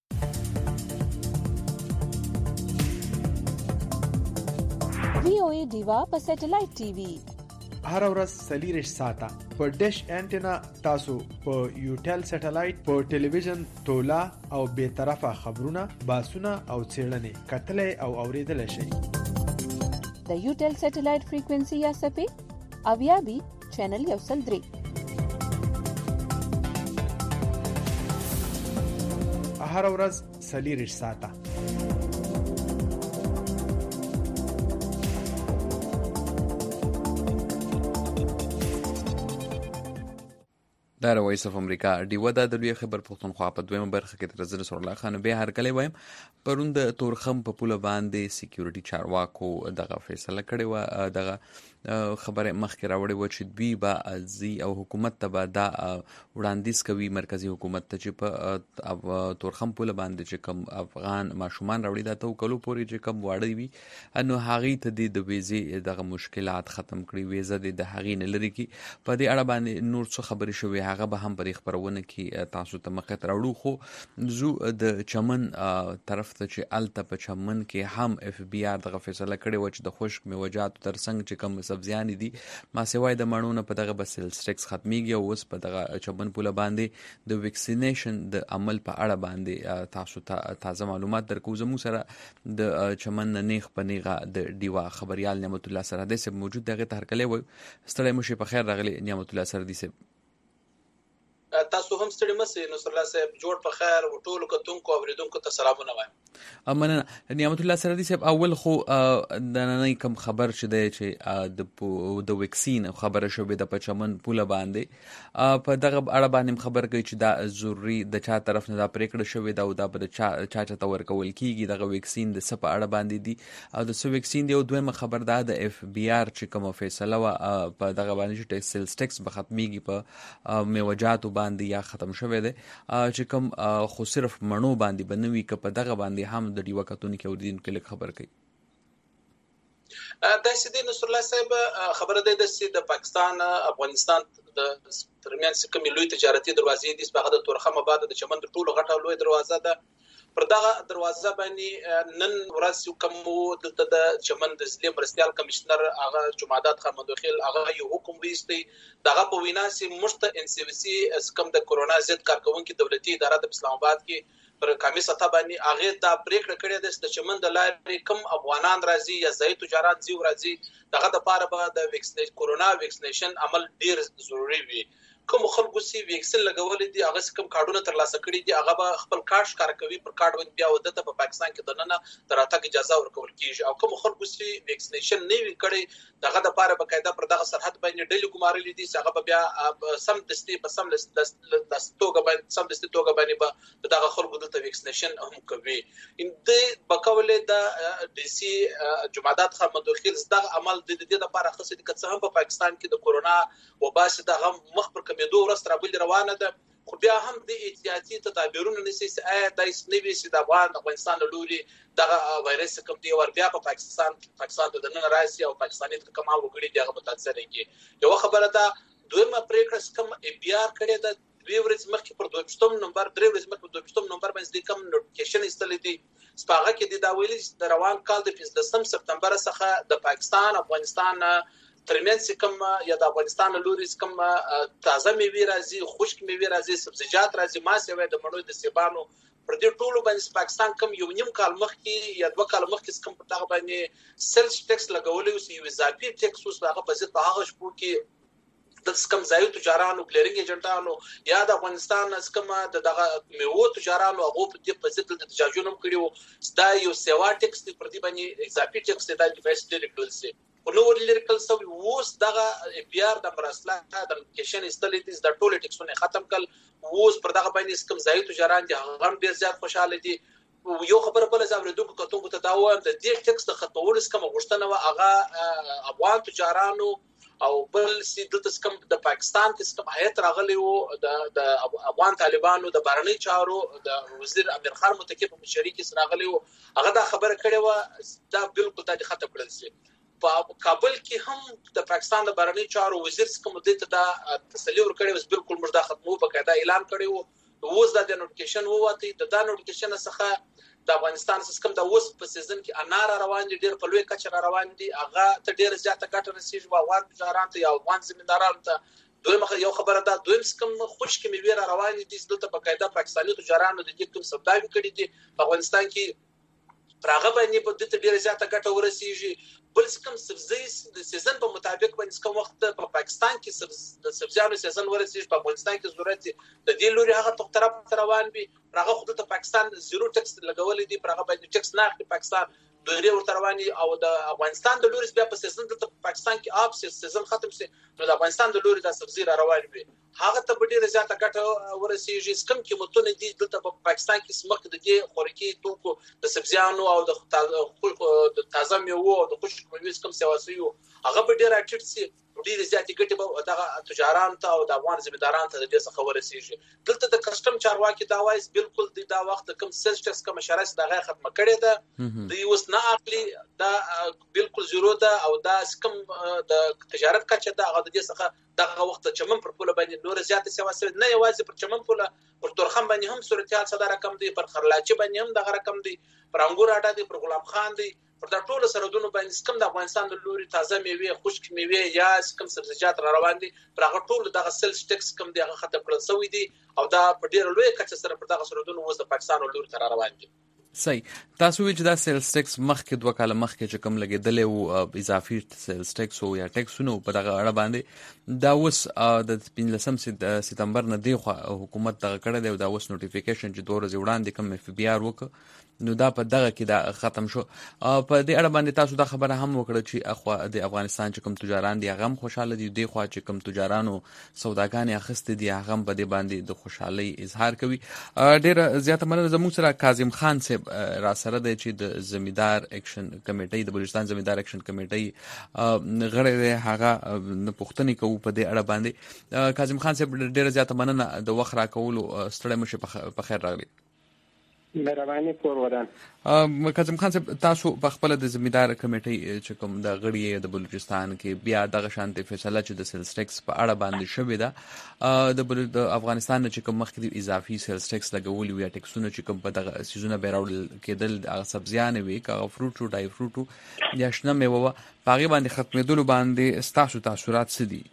U: وی او ای ډیوا په سټلایټ ټي وي
V: هر ورځ څلېرویشت ساعته په ډش انټینا تاسو په یوټل سټلایټ په ټلویزیون تولا او بې طرفه خبرونه، باسونه او څېړنې کتلی او اوریدلی شئ.
U: د یوټل سټلایټ فریکوینسي یا څپې اویا بي چینل یو سل درې.
V: هر ورځ څلېرویشت ساعته
A: دا وایس اف امریکا ډیوه ده. د لوی خیبر پختونخوا په دویمه برخه کې تر زر سره الله خان به هر کله وایم پرون د تورخم په پوله باندې سکیورټي چارواکو دغه فیصله کړې و، دغه خبره مخکې راوړې و چې دوی به ازي او حکومت ته به دا وړاندیز کوي، مرکزی حکومت ته چې په تورخم پوله باندې چې کوم افغان ماشومان راوړي دا ته کلو پورې چې کوم واړی وي نو هغې ته د د ویزې دغه مشکلات ختم کړي، ویزه د د هغې نه لرې کړي. په دې اړه باندې نور څه خبرې شوې هغه به هم په خبرونه کې تاسو ته مخې ته راوړو. خو زو د چمن طرف ته چې الته په چمن کې هم اف بی آر دغه فیصله کړې و چې د خشک میوجاتو ترڅنګ چې کوم سبزیان دي ما سوای د مڼو نه په دغه به سیلز ټیکس ختمیږي او اوس په دغه چمن پوله باندې د ویکسینیشن د عمل په اړه باندې تاسو ته تازه معلومات درکو. زموږ سره د چمن نیغ په نیغه د ډیوا خبريال نعمت الله سرحدي صاحب موجود دغه تهرکلې وي. ستړی مو شي په خیر راغلی نعمت الله سرحدي صاحب.
D: تاسو هم ستړي مسئ نصر الله صاحب جوړ په خیر او ټولو کتونکو او اوریدونکو ته سلامونه وایم.
A: مننه نعمت الله سرحدي صاحب. اول خو د نننۍ کوم خبر چې دی چې د د ویکسین خبره شوې د پچمن پوله باندې په دغه اړه باندې خبر کوي چې دا ضروري د چا طرف نه دا پریکړه شوې ده او دا به چا چا ته ورکول کیږي دغه ویکسین د سپ اړه باندې دي او د سو ویکسین دی او دویمه خبر ده د اف بي ار چې کوم فیصله وا په دغه باندې چې ټیکس سیلز ټیکس به ختميږي په میوجاتو باندې یا ختم شوه دی چې کوم خو صرف مڼو باندې بنوي ک په دغه باندې هم د ډیوا کتونکو او دین کې خبر کوي.
D: د سیدی نصر الله صاحب خبره ده د سید پاکستان افغانستان د ترمنځ کوم لوی تجارتي دروازې د سپاغه د تورخم آباد د چمن د ټولو غټه لوی دروازه ده. پر دغه دروازه باندې نن ورځ کوم د چمن د ضلع مرستيال کمشنر هغه جمعدات خان مدوخیل هغه یو حکم ویستي دغه په وینا سي مشت ان سی وی سي اسکم د کورونا ضد کارکونکو دولتي اداره د اسلام آباد کې پر قومي سطح باندې هغه دا پریکړه کړې ده چې چمن د لارې کم افغانان راځي یا ځای تجارت زیو راځي دغه د پاره به د ویکسینیشن کورونا ویکسینیشن عمل ډیر ضروری وي. کوم خلکو سي ویکسین لګولې دي هغه کوم کارډونه ترلاسه کړي دي هغه به خپل کارت ښکار کوي پر کارت باندې بیا ودته په پاکستان کې دننه تراتګ اجازه ورکول کیږي او کوم خلکو سي ویکسینیشن نه وی کړي دغه د پاره بقاعده پر دغه سرحد باندې ډېر ګمارلې دي هغه بیا سم دستي په سم دستوګه باندې سم دستي توګه باندې به دغه خلکو د ویکسینیشن هم کوي. ان د بکولې د ډي سي جمعدات خان مدوخیل دغه عمل د دې لپاره خاصه دي چې هم په پاکستان کې د کورونا وبا سي دغه مخ پر مې دوه ورځې را بل روانه ده خو بیا هم د احتیاطي تدابیرونو نشي آیا د اسنوي سي د افغان افغانستان لوري دغه وایرس کوم دی ور بیا په پاکستان پاکستان د نن راځي او پاکستاني کوم او غړي دغه په تاثیر کې یو خبره ده دویمه پریکړه کوم ای بي ار کړی ده دوی ورځ مخکې پر دوه نمبر درې ورځ مخکې په دوه نمبر باندې کوم نوټیفیکیشن استل دي سپاغه کې د داویل د روان کال د پنځلسم سپتمبر څخه د پاکستان افغانستان ترمنځ کوم یا د افغانستان لوري کوم تازه میوه راځي خشک میوه راځي سبزیجات راځي ما سوي د مړو د سیبانو پر دې ټولو باندې پاکستان کوم یو نیم کال مخکې یا دوه کال مخکې کوم په دغه باندې سیلز ټیکس لګولې او یو اضافي ټیکس اوس هغه په ضد په هغه شپو کې د سکم ځایو تجارانو کلیرینګ ایجنټانو یا د افغانستان سکم د دغه میوه تجارانو هغه په دې په ضد د تجاجونم کړیو دا یو سیوا ټیکس پر دې باندې اضافي ټیکس د ډیفایس ډیریکټل سي نو ورلیکل سو ووس دغه بي ار د مرسله د کیشن استلیتیز د ټول ټیکسونه ختم کړ ووس پر دغه باندې سکم ځای تجاران دي هغه ډیر زیات خوشاله دي. یو خبر بل زابردونکو کتونکو ته دا وایم د دې ټیکس د ختمولو سکم غوښتنه وا هغه افغان تجارانو او بل سي د سکم د پاکستان کې سکم هیئت راغلی وو د د افغان طالبانو د بهرنی چارو د وزیر امیر خان متکی په مشرۍ کې راغلی وو هغه دا خبره کړې و دا بالکل د ختم کړل شي. په کابل کې هم د پاکستان د بهرنی چارو وزیر څخه مدته دا تسلی ورکړی و بالکل موږ دا ختمو په قاعده اعلان کړی وو اوس دا د نوټیفیکیشن ووتی د دا نوټیفیکیشن څخه د افغانستان سیستم د اوس په سیزن کې انار روان دي ډیر په لوی کچه روان دي هغه ته ډیر زیاته ګټه رسیږي او افغان تجارت یا افغان زمیندارانو ته دوی یو خبره ده دوی سکم خوشک میوه روان دي دلته په قاعده پاکستاني تجارانو د دې کوم سوداګري کړي دي په افغانستان کې پراغه باندې په دې ډیر زیاته ګټه ورسیږي. بل کوم سبزی د سیزن په مطابق باندې کوم وخت په پاکستان کې د سبزیانو سیزن ورسیږي په افغانستان کې ضرورت د دې لوري هغه په طرف روان وي هغه خود ته پاکستان زیرو ټیکس لګولې دي هغه باندې ټیکس نه اخلي پاکستان دوی ورته رواني او د افغانستان د لوري بیا په سیزن د پاکستان کې اپ سیزن ختم شي نو د افغانستان د لوري د سبزی را روان وي هغه ته ډیره زیاته ګټه ورسیږي کوم کې متونه دي دلته په پاکستان کې سمک د دې خوراکي توکو د سبزیانو او د تازه میوه او د خشک میوه کوم سیواسیو هغه به ډیره اټیټ سي ډیره زیاتې ګټه به دغه تجاران ته او د افغان زمیندارانو ته د دې څخه ورسیږي. دلته د کسٹم چارواکي دا وایي بالکل د دا وخت کوم سیلز ټیکس کوم شرایط دغه ختم کړي ده د یوس نه اخلي دا بالکل زیرو ده او دا کوم د تجارت کچه ده هغه د دې څخه دغه وخت چمن پر پوله باندې نور زیات سیوا سره نه یوازې پر چمن پوله پر تورخم باندې هم صورتحال صدا رقم دی پر خرلاچي باندې هم دغه رقم دی پر انګور اډا دی پر غلام خان دی پر دا ټول سرودونو باندې کوم د افغانستان د لوري تازه میوه خشک میوه یا کوم سبزیجات را روان دي پر هغه ټول دغه سیلز ټیکس کوم دی هغه ختم کړل شوی دی او دا په ډیر لوی کچه سره پر دغه سرودونو اوس د پاکستان لوري تر روان دي.
A: صحیح. تاسو ویل چې دا سیلز ټیکس مخکې دوه کاله مخکې چې کوم لګیدل او اضافي سیلز ټیکس او یا ټیکسونه په دغه اړه باندې دا اوس د پنځلسم سپتمبر نه دی حکومت دغه کړی دی او دا اوس نوټیفیکیشن چې دوه ورځې وړاندې کوم اف بي آر وکړ نو دا په دغه کې دا ختم شو. په دې اړه باندې تاسو دا خبره هم وکړه چې اخوا د افغانستان چې کوم تجاران دي هغه هم خوشاله دي دی خو چې کوم تجارانو سوداګانې اخیستې دي هغه هم په دې باندې د خوشحالۍ اظهار کوي. ډېره زیاته مننه. زموږ سره کاظم خان صاحب را سره دی چې د زمیندار اکشن کمیټې د بلوچستان زمیندار اکشن کمیټې غړی دی. هغه پوښتنې کوو په دې اړه باندې. کاظم خان صاحب ډېره زیاته مننه د وخت راکولو. ستړی مو شه، په خیر راغلی.
B: مهرباني کور ودان.
A: کاظم خان صاحب تاسو په خپل د زمیندار کمیټې چې کوم د غړي د بلوچستان کې بیا دغه شانتي فیصله چې د سیلز ټیکس په اړه باندې شوې ده د افغانستان چې کوم مخکې اضافي سیلز ټیکس لګول وي یا ټیکسونه چې کوم په دغه سيزونه به راوړل کېدل هغه سبزیان وي که فروټ او ډای فروټ یا شنه میوه په باندې ختمېدل باندې تاسو تاثیرات څه دي؟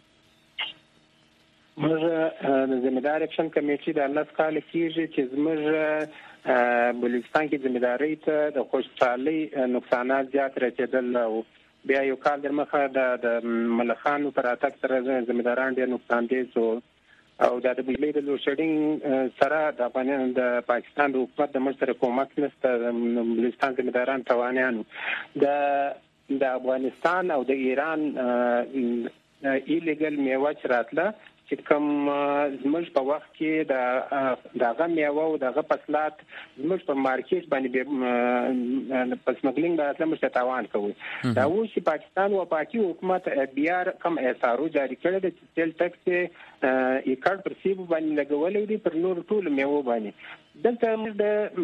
B: موږ د زمیندار اکشن کمیټې د الله تعالی کېږي چې زموږ بلوچستان کې زمینداری ته د خوشحالي نقصانات زیات رسیدل او بیا یو کال در مخه د ملخانو پر اتاک سره زمینداران ډېر نقصان دي او دا د بجلی د لوډ شیډینګ سره د افغانستان د پاکستان د حکومت د مشترک کومک نشته. د بلوچستان زمینداران توانیانو د د افغانستان او د ایران ایلیګل میوه چراتله چې کوم زموږ په وخت کې د دغه میوه او دغه فصلات زموږ په مارکیټ باندې په سمګلینګ باندې موږ تاوان کوو. دا و چې پاکستان او پاکي حکومت بیا کم اثارو جاری کړی د سیل ټیکس یې کار پر سیب باندې لګولې دي پر نور ټول میوه باندې. دلته موږ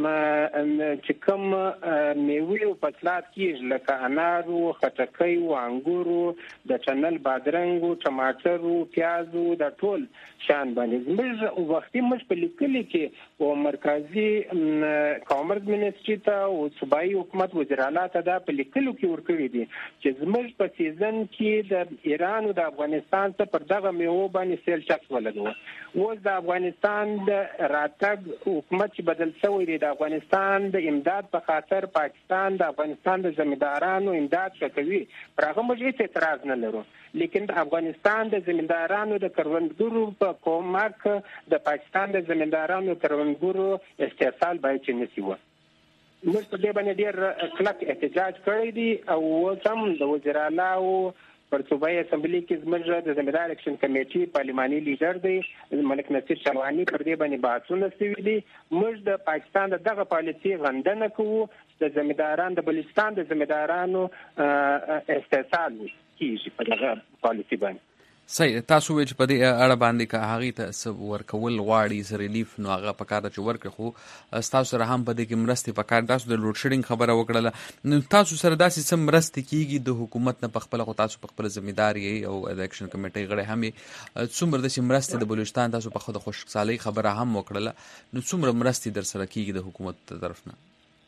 B: د چې کوم میوه او فصلات کې لکه انارو، خټکۍ او انګورو، د چنل بادرنګ او ټماټر او پیاز او د ټول شان باندې موږ وختي موږ په لیکلي کې او مرکزی کامرس منیسټری ته او صوبایي حکومت وزیراله ته دا په لیکلو کې ورکړي دي چې زموږ په سیزن کې د ایران او د افغانستان ته پر دغه میوه باندې سیل ټیکس ولګو. اوس د افغانستان د راتګ حکومت چې بدل شوی دی د افغانستان د امداد په خاطر پاکستان د افغانستان د زمیندارانو امداد کوي پر هغه موږ هیڅ اعتراض نه لرو، لیکن د افغانستان د زمیندارانو د کروندګرو په کومک د پاکستان د زمیندارانو کروندګرو استحصال باید چې نسی و. موږ په دې باندې ډېر کلک احتجاج کړی دی او هم د وزیراله او پر صوبایي اسمبلی کې زموږ د زمیندار اکشن کمیټې پارلماني لیډر دی ملک نصیر شلوانی پر دې باندې بحثونه شوي دي. موږ د پاکستان د دغه پالیسي غندنه کوو، د زمینداران د بلوچستان د زمیندارانو استحصال کیږي په دغه پالیسي باندې.
A: صحیح. تاسو وایئ چې په دې اړه باندې که هغې ته څه ورکول غواړي څه ریلیف نو هغه پکار ده چې ورکړي، خو ستاسو سره هم په دې کې مرستې پکار. تاسو د لوډ شیډینګ خبره وکړله، نو تاسو سره داسې څه مرستې کېږي د حکومت نه پخپله، خو تاسو پخپله زمیندار یې او د اکشن کمیټۍ غړی هم یې، څومره داسې مرستې د بلوچستان تاسو په د خوشحالۍ خبره هم وکړله، نو څومره مرستې در سره کېږي د حکومت طرف نه؟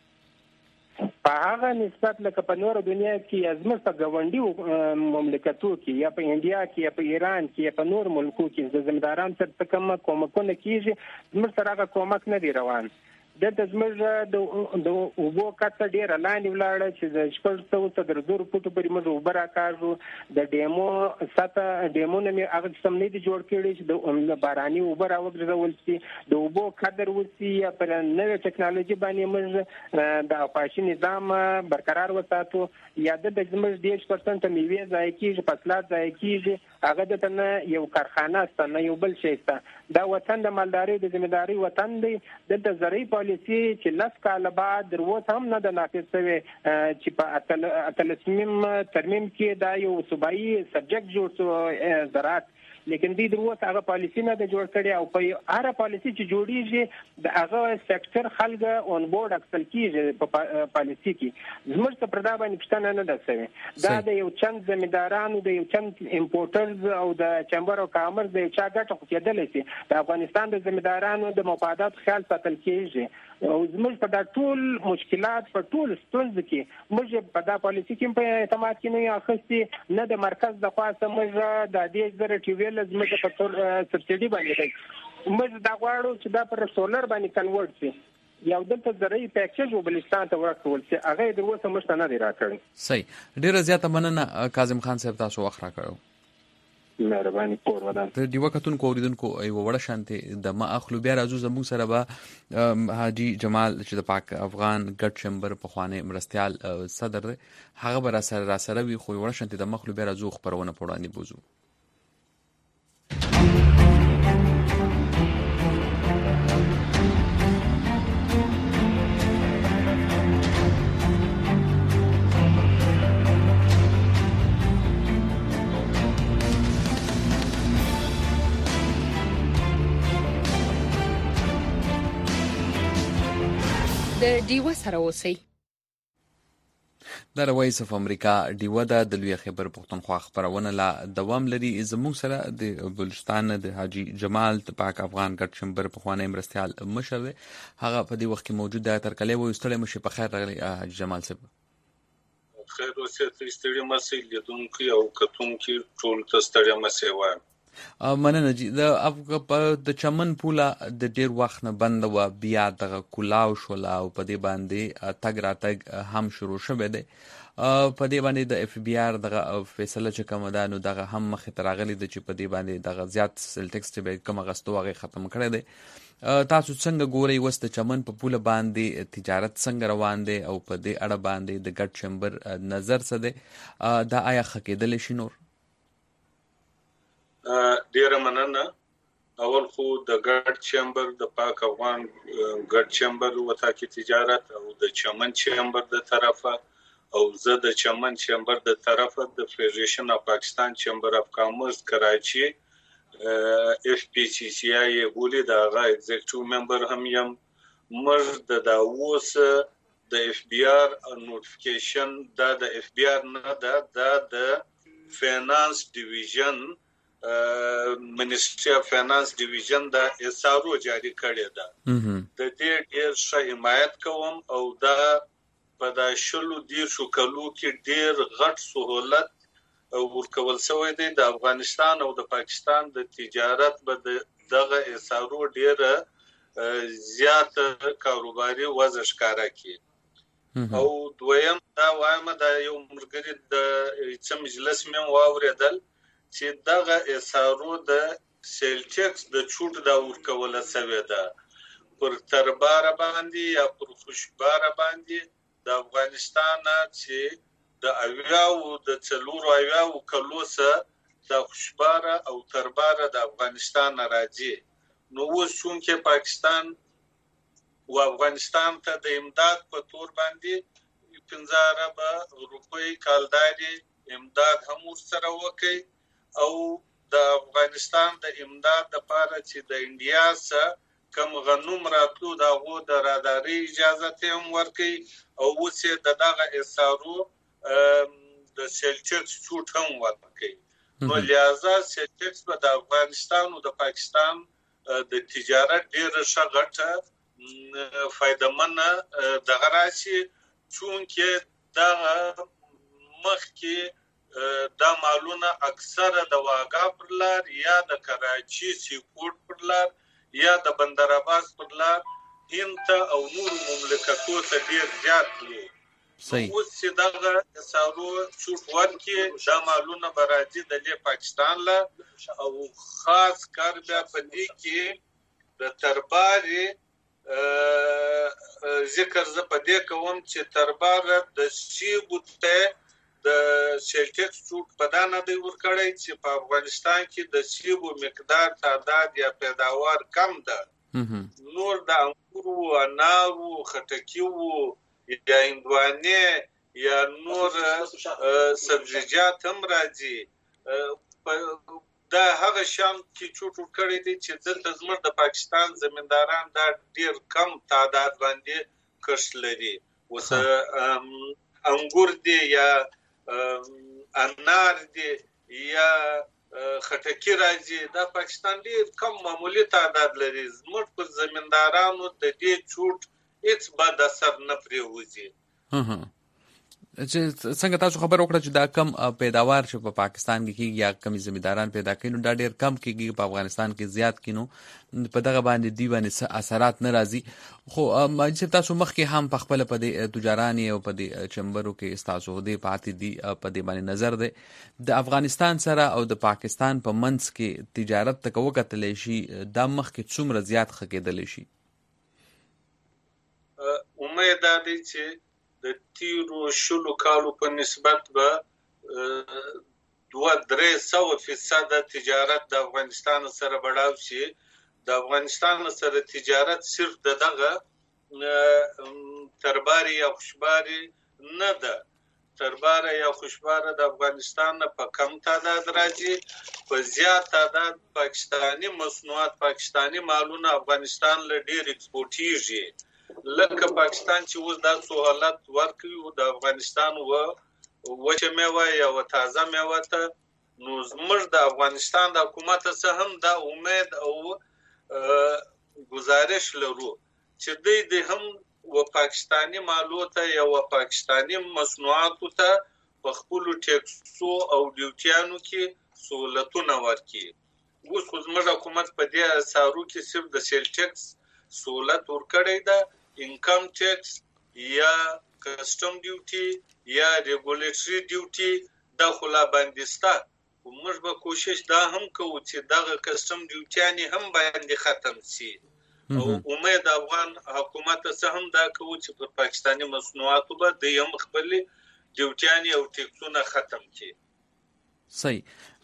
B: په هغه نسبت لکه په نورو دنیا کې زموږ په ګاونډي مملکتو کې یا په انډیا کې یا په ایران کې یا په نور ملکو کې د زمیندارانو سره کوم کومکونه کیږي، زموږ سره هغه کومک نه دی روان. دلته زموږ د اوبو کچه ډېره لاندې ولاړه چې د شپږ سوه څخه تر زرو فوټو پورې موږ اوبه راکاږو. د ډیمو سطحه ډیمونه مې هغه قسم نه دي جوړ کړي چې د باراني اوبه راوګرځول شي، د اوبو قدر وشي یا پر نوې ټکنالوژي باندې موږ د اوقاشي نظام برقرار وساتو. یا د زموږ دېرش پرسنټه میوې ضایع کېږي، فصلات ضایع کېږي، هغه دلته نه یو کارخانه شته نه یو بل شی شته. دا وطن د مالدارۍ د زمیندارۍ وطن دی. دلته زرعي پالیسي چې لس کاله بعد در اوسه هم نه ده نافذ شوې، چې په اتلسمیم ترمیم کې دا یو صوبایي سبجیکټ جوړ شو زراعت، لیکن دوی د اوس هغه پالیسی نه د جوړ کړي او په هر پالیسی چې جوړیږي د هغه سېکټر خلک اون بورډ اکسل کیږي په پالیسی کې زموږ ته پردا باندې پښتنه نه ده سوي دا د یو چند زمیندارانو د یو چند امپورټرز او د چمبر او کامرز د چا ګټه خو کېدلی شي د افغانستان د زمیندارانو د مفادات خیال ساتل کیږي او زموږ په دا ټول مشکلات په ټول ستونزې کې موږ په دا پالیسي کې په اعتماد کې نه یو اخستي نه د مرکز د خاصه موږ د دې زره ټي وی ل زموږ په تور سبسيډي باندې دی موږ دا غواړو چې دا پر سولر باندې کنورټ شي یو دلته زرعي پیکیج وبلستان ته ورکول شي هغه د اوسه مشته نه دی راکړی
A: صحیح ډیره زیاته مننه کاظم خان صاحب تاسو وخت راکړو
B: مهرباني کور ودان
A: ته دی وختون کو اوریدونکو یو وړه شانته د ما اخلو بیا راځو زموږ سره به حاجی جمال چې د پاک افغان ګډ چمبر په خوانه مرستيال صدر هغه بر سره را سره وي خو وړه شانته د مخلو بیا راځو خبرونه پوړانی بوزو
P: د ډیوه سره اوسئ
A: د وایس اف امریکا ډیوه د لوی خبر پښتونخوا خبرونه لا دوام لري زموږ سره د بلوچستان د حاجی جمال د پاک افغان ګډ چمبر په خوانه مرستيال مشر هغه په دې وخت کې موجود دی تر کله وې ستړي مشه په خیر راغلی حاجی جمال صاحب
C: خیر اوسه ته ستړي مشه لیدونکو او کتونکو ټول ته ستړي مشه وایم
A: مننه جی د د چمن پولا د ډیر وخت نه بند و بیا د کولاو شولا او په دې باندې تګ را تګ هم شروع شوه دی په دې باندې د اف بی آر دغه فیصله چې کوم ده نو دغه هم مخ تراغلی د چې په دې باندې دغه زیات سل ټیکس به کوم غستو هغه ختم کړی دی تاسو څنګه ګورئ وست چمن په پوله باندې تجارت څنګه روان دی او په دې اړه باندې د ګډ چمبر نظر څه دی دا آیا خکېدل شي نور
C: ډیره مننه اول خو د ګډ چمبر د پاک افغان ګډ چمبر وتا کی تجارت او د چمن چمبر د طرفه او زه د چمن چمبر د طرفه د فدریشن اف پاکستان چمبر اف کامرس کراچي اف پی سی سی آی بولی دا غا ایگزیکټیو ممبر هم یم مرد د داوس د اف بی آر نوټیفیکیشن دا د اف بی آر نه دا د فینانس ډیویژن منیسټری اف فینانس ډیویژن دا اسارو جاری کړی دا د دې ډیر ښه حمایت کوم او دا په د شلو دیر شو کلو کې ډیر غټ سہولت ورکول شوی دی د افغانستان او د پاکستان د تجارت به دغه اسارو ډیر زیات کاروباري وضع ښکارا کی او دویم دا وایم دا یو مرګري د چې مجلس مې واوریدل چې دغه اسارو د سیلټکس د چوټ دا ورکول شوی ده پر تربار باندې یا پر خوشبار باندې د افغانستان چې د اویاو د څلورو اویاو کلوسه د خوشبار او تربار د افغانستان راځي نو اوس چې پاکستان او افغانستان ته د امداد په تور باندې پنځه ارب روپۍ کالداري امداد هم سره وکي او د افغانستان د امداد لپاره چې د انډیا سره کم غنوم راتلو دا غو د راداري اجازه ته هم ورکي او اوسه د دغه اسارو د سیلټکس چوټ هم ورکي نو لہذا سیلټکس په د افغانستان او د پاکستان د تجارت ډیره شغټه فائدمن دغه راشي چونکه دا مخکې دا مالونه اکثره د واګا پر لار یا د کراچي سیپورت پر لار یا د بندر عباس پر لار هند او نور مملکتو ته ډیر زیات دي صحیح اوس چې دغه سارو چوټ ورکي دا مالونه براځي د پاکستان لا او خاص کار بیا په دې کې د ترباري ذکر ز په دې کوم چې تربار د سیبوته د سیلټکس چوټ په دانه دی ورکړی چې په افغانستان کې د سیبو مقدار تعداد یا پیداوار کم ده نور د انګورو انارو خټکیو یا هندوانه یا نور سبزیجات هم راځي دا هغه شان کې چوټ کړی دي چې دلته زموږ د پاکستان زمینداران دا ډیر کم تعداد باندې کښت لري. اوس انګور دي یا انار دي یا خټکی راځي، دا پاکستان ډیر کم معمولی تعداد لري. زموږ په زمیندارانو د دې چوټ هیڅ بد اثر نه پرېوځي.
A: چې څنګه تاسو خبر وکړه چې دا کم پیداوار چې په پاکستان کې کیږي یا کمی زمینداران پیدا کوي، نو دا ډیر کم کیږي، په افغانستان کې زیات کینو په دغه باندې دی باندې اثرات نه راځي. خو چې تاسو مخکې هم په خپل په د تجاراني او په د چمبرو کې تاسو د پاتې دی په دې باندې نظر دی د افغانستان سره او د پاکستان په منځ کې تجارت تکو کتلی شي دا مخکې څومره زیات خکېدلی شي؟
C: امید دا دی چې د تیرو شلو کالو په نسبت به دوه درې سوه فیصد تجارت د افغانستان سره بڑاو شي. د افغانستان سره تجارت صرف د دغه ترباري یا خوشباري نه ده، ترباره یا خوشباره د افغانستان په کم تعداد راځي، په زیات تعداد پاکستانی مصنوعات پاکستانی مالونه افغانستان له ډیر ایکسپورټیږي. لکه پاکستان چې اوس دا سہولت ورکوي او د افغانستان و وچه میوه یا و تازه میوه ته، نو زموږ د افغانستان د حکومت څخه هم دا امید او گزارش لرو چې دوی د هم و پاکستانی مالو ته یا و پاکستانی مصنوعاتو ته په خپلو ټیکسو او ډیوټیانو کې سہولتونه ورکړي. اوس خو زموږ حکومت په دې اسارو کې صرف د سیل ټیکس سہولت ورکړی ده، انکم ټیکس یا کسٹم ډیوټي یا ریګولیټري ډیوټي دا خو لا باندې سته. موږ به کوشش دا هم کوو چې دغه کسٹم ډیوټیانې هم باندې ختم شي او امید افغان حکومت څخه هم دا کوو چې پر پاکستانی مصنوعاتو به د یم خپل ډیوټیانې او ټیکسونه ختم کړي.
A: صحیح.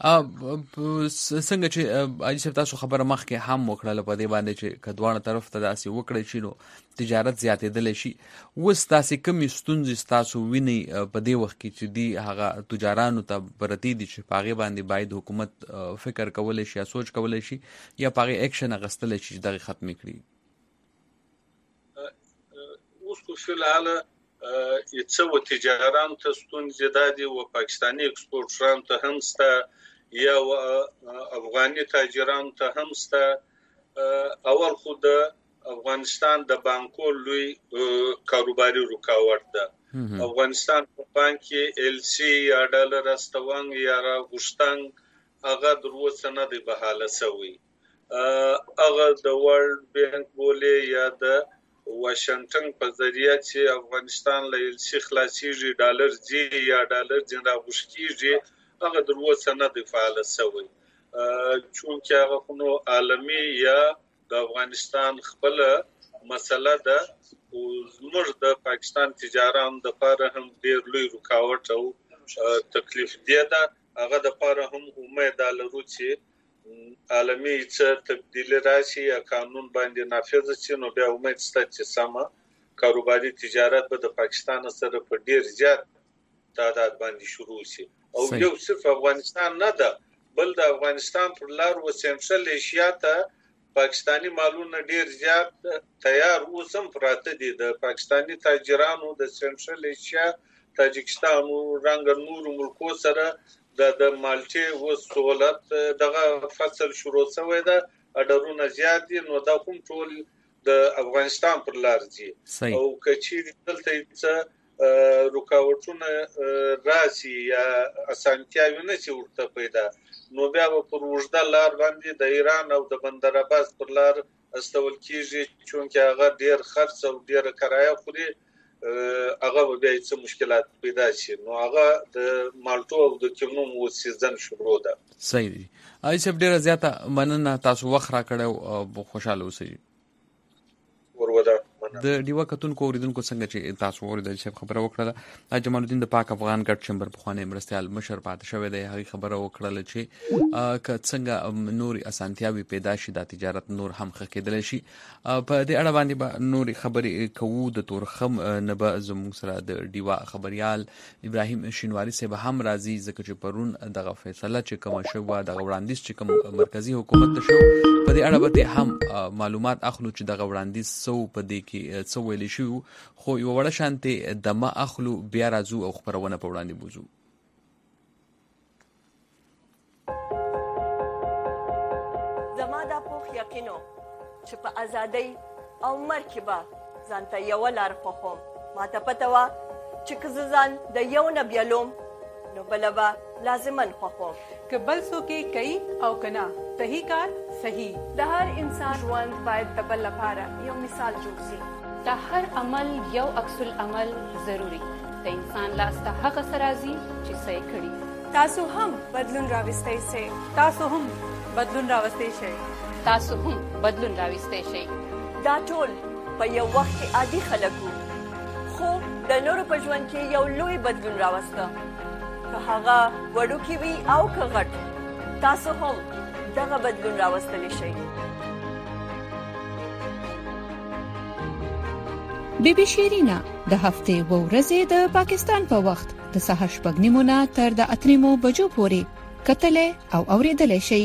A: څنګه چې اجي صاحب تاسو خبره مخکې هم وکړه په دې باندې چې کدوانه طرف ته داسې وکړی شي نو تجارت زیاتېدلی شي، اوس داسې کومې ستونزې ستاسو وینئ په دې وخت کې چې دی هغه تجارانو ته پرتې دي چې په هغې باندې باید حکومت فکر کولی شي یا سوچ کولی شي یا په هغې اکشن اخیستلی شي چې دغې ختمې کړي؟
C: اوس خو فلحاله څه و تجارانو ته ستونزې دا دي و پاکستاني اکسپورټرانو ته هم سته یا افغاني تاجرانو ته هم سته. اول خو د افغانستان د بانکو لوی کاروباري رکاوټ ده. افغانستان په بانک کې ایل سی یا ډالر استوانګ یا راغوشتنګ هغه در اوسه نه دی بحاله شوی. هغه د ورلد بانک بولې یا د واشنگټن په ذریعہ چې افغانستان له ایل سی خلاصيږي ډالر زی یا ډالر جن راغوشتيږي هغه در اوسه نه دی فعال شوی، چونکه هغه نو عالمي یا د افغانستان خپل مسله ده او زموږ د پاکستان تجاران د لپاره هم ډیر لوی رکاوټ او تکلیف دی. دا هغه د لپاره هم امید لرو چې عالمي څه تبدیل راشي یا قانون باندې نافذ شي، نو بیا امید شته چې سمه کاروباري تجارت به د پاکستان سره په ډیر زیات تعداد باندې شروع شي. او یو صرف افغانستان نه ده بل د افغانستان پر لار و سنټرل ایشیا ته پاکستانی مالونه ډیر زیات تیار اوسم پراته دي. د پاکستانی تاجرانو د سنټرل ایشیا تاجکستان او رنګ نور ملکو سره د د مالټي و سہولت دغه فصل شروع شوی ده، اډرونه زیات دي، نو دا کوم ټول د افغانستان پر لار دي. او کچې دلته څه رکاوټونه راسي یا اسانتیاوي نه چې ورته پیدا، نو بیا په روزدا لار باندې د ایران او د بندر عباس پر لار استول کیږي، چونکه هغه ډیر خرڅ او ډیر کرایه خوري، هغه بیا څه مشکلات پیدا شي، نو هغه د مالټو او د کیموم و سیزن شروع ده.
A: صحیح دی. آی صاحب ډیره زیاته مننه، تاسو وخت را کړو، خوشاله اوسئ.
C: ورته
A: د ډیوا کتونکو اوریدونکو څنګه چې تاسو اوریدل چې خبره وکړه جمال الدین د پاک افغان ګډ چمبر په خوانې مرستيال مشر پاتې شوی دی هغه خبره وکړه چې ک څنګه نور اسانتیاوي پیدا شي د تجارت نور هم ښه کېدل شي په دې اړه باندې به نور خبرې کوو د تورخم نه به زموږ سره د ډیوا خبريال ابراهيم شینواری صاحب هم راځي ځکه چې پرون دغه فیصله چې کوم شو د وړاندیز چې کوم مرکزی حکومت شو په دې اړه به هم معلومات اخلو چې دغه وړاندیز سو په دې کې څه ویل شو خو یو وړ شانته دمه اخلو بیا راځو او خبرونه په وړاندې بوزو.
L: زما د پوخ یقینو چې په ازادۍ او مرګ به ځانته یو لار خوښوم ماته پته وه چې که زه ځان د یو نه بیلوم نو بله به لازمن خوښوم
M: که بل څوک یې کوي او که نه صحیح کار صحیح.
N: د هر انسان ژوند باید د بل لپاره یو مثال جوړ شي.
O: د هر عمل یو عکس العمل ضروری د انسان لاس ته هغه څه راځي چې څه یې کړي.
N: تاسو هم بدلون راوستی شئ.
M: تاسو هم بدلون راوستی شئ.
O: تاسو هم بدلون راوستی شئ.
L: دا ټول په یو وخت کې عادي خلک وو خو د نورو په ژوند کې یو لوی بدلون راوسته که هغه وړوکی وي او که غټ تاسو هم دغه بدلون راوستلی شئ.
P: بی بی شیرینا د هفتې و ورځې د پاکستان په وخت د سهار شپږ نیمو نه تر د اتو نیمو بجو پورې کتلې او اوریدلې شئ.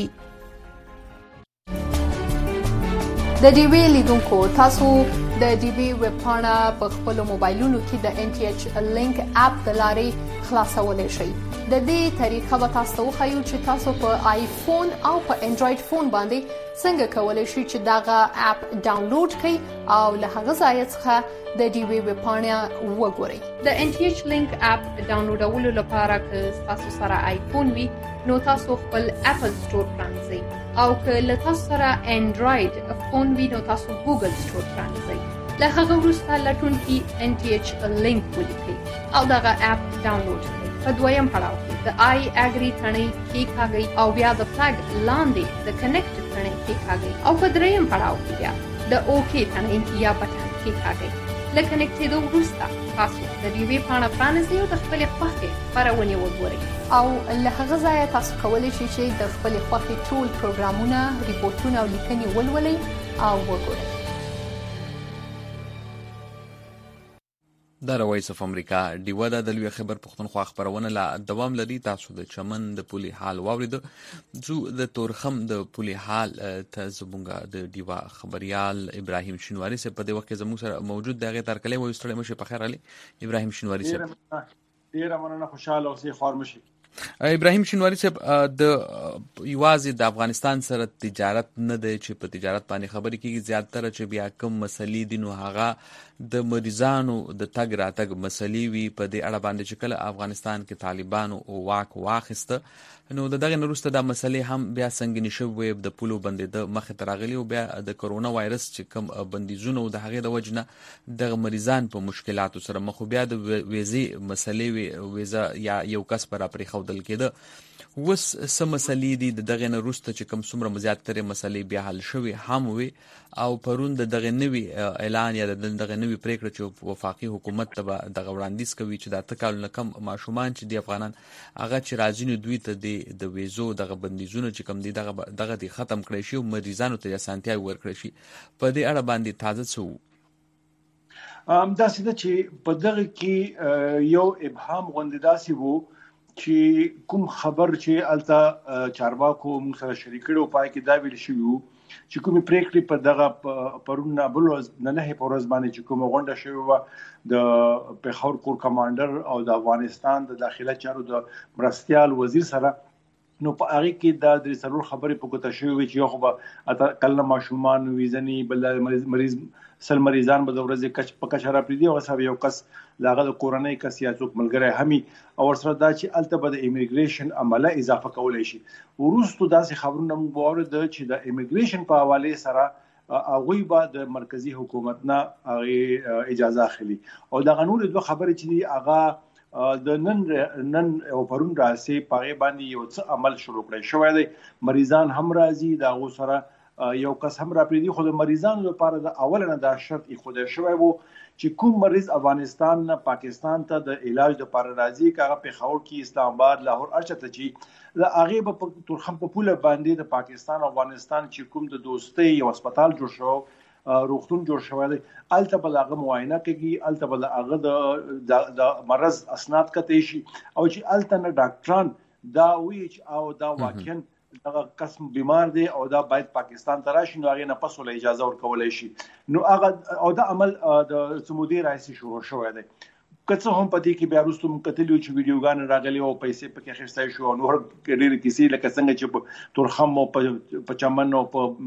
F: د ډي وی لیدونکو تاسو د ډي وی ویب پاڼه په خپل موبایلونو کې د ان ټي ایچ لینک اپ د لارې خلاصولای شئ. د دې طریقه به تاسو وښیو چې تاسو په آیفون او په انډراید فون باندې څنګه کولای شئ چې دغه اپ ډاونلوډ کړئ او له هغه ځای څخه د ډي وی ویب پاڼه وګورئ. د ان ټي ایچ لینک اپ ډاونلوډولو لپاره که تاسو سره آیفون وي نو تاسو خپل اپل سٹور پرانځئ او که له تاسو سره انډراید فون وي نو تاسو ګوګل سٹور پرانځئ. له هغه وروسته لټونکي ان ټي ایچ لینک ولیکئ او دغه اپ ډاونلوډ کړئ. په دویم پړاو کې د آی اګری تڼۍ کېکاږئ او بیا د فلګ لاندې د کنیکټ تڼۍ کېکاږئ او په دریم پړاو کې بیا د اوکې تڼۍ یا بټن کېکاږئ. له کنیکټېدو وروسته تاسو د ډي وی پاڼه پرانیزئ او د خپلې خوښې خپرونې وګورئ او له هغه ځایه تاسو کولی شئ چې د خپلې خوښې ټول پروګرامونه ریپورټونه او لیکنې ولولئ او وګورئ.
A: د وایس اف امریکا ډیوا د لوی خبر پښتونخوا خبرونه لا دوام لري. تاسو د چمن د پولي حال واورید جو د تورخم د پولي حال ته زمونږ د ډیوا خبريال ابراهيم شینواری سے په دې وخت زموږ سره موجود دغه ترکلې وې ستړي مشه په خیر علي ابراهيم شینواری سے
E: ډیر مننه خوشاله اوسې خور مشي.
A: ابراهيم شینواری صاحب د یوازې د افغانستان سره تجارت نه دی چې په تجارت باندې خبرې کیږي زیاتره چې بیا کوم مسلې دي نو هغه د مریضانو د تګ راتګ مسلې وي په دې اړه باندې چې کله افغانستان کې طالبانو او واک واخیسته نو دغه نورسته د مسلې هم بیا څنګه نشو د پولو باندې د مخ تراغلی او بیا د کرونا وایرس چې کوم بندیزونه او د هغه د وجنه د مریضان په مشکلاتو سره مخ بیا د ویزې مسلې ویزا یا یو کس پر پرې خودل کېده وس سم مسلې دي دغه نورسته چې کوم څومره مزیاتره مسلې بیا حل شوي هم وي او پرون د دغه نوي اعلان یا د دغه نوي پریکړه چې وفاقي حکومت ته دغه وړاندیز کوي چې د تکال نه کم ماشومان چې د افغانان هغه چې راځي نو دوی ته د ویزو دغه بندیزونه چې کم دي دغه دغه دي ختم کړي شي او مریضانو ته اسانتیا ورکړي شي په دې اړه باندې تازه څه
E: ام دا څه چې په دغه کې یو ابهام غوندداسي وو چې کوم خبر چې الته چارواکو موږ سره شریکړو پای کې دا ویل شوی وو چې کومې پریکړې په دغه پرون بل نه نه په ورځ باندې چې کوم غونډه شوی و د پیښور کور کمانډر او د افغانستان د داخله چارو د مرستيال وزیر سره نو په هغه کې دا د ضرور خبرې په کوته شوی چې یو خو به کله ماشومان ویزنی بل مریض سل مریضان به د ورځې کچ په کچره پری دی او سره یو کس لاغه د کورنۍ کس یا څوک ملګری همي او سره دا چې الته به د ایمیګریشن عمله اضافه کولای شي ورستو داسې خبرونه موږ واره د چې د ایمیګریشن په حواله سره هغه به د مرکزی حکومت نه هغه اجازه اخلي او د غنور دوه خبرې چې هغه د نن نن او پرون راځي په باندې یو څه عمل شروع کړی شوی دی مریضان هم راځي دا غو سره یو کس هم را پریدي خو د مریضانو لپاره د اول نه دا شرط ایښودل شوی وو چې کوم مریض افغانستان نه پاکستان ته د علاج لپاره راځي کاغه پېښور کې اسلام آباد لاهور ارچته چې د هغه په تورخم په پوله باندې د پاکستان او افغانستان چې کوم د دوستۍ یو هسپتال جوړ شو روغتون جوړ شوی دی الته به هغه معاینه کوي الته به هغه د مرض اسناد کته شي او چې الته نه ډاکټران دا وی او دا واقعا دا قسم بیمار دی او دا باید پاکستان ته راشي نو هغه نه پس ول اجازه ورکولای شي نو هغه او دا عمل د سمودي رئیس شروع شوی دی کڅه هم پدې کې بیا وروسته مونږ کتلو چې ویډیوګان راغلي او پیسې پکې خرڅای شو او نور ډېر کیسې لکه څنګه چې تورخم او په چمن او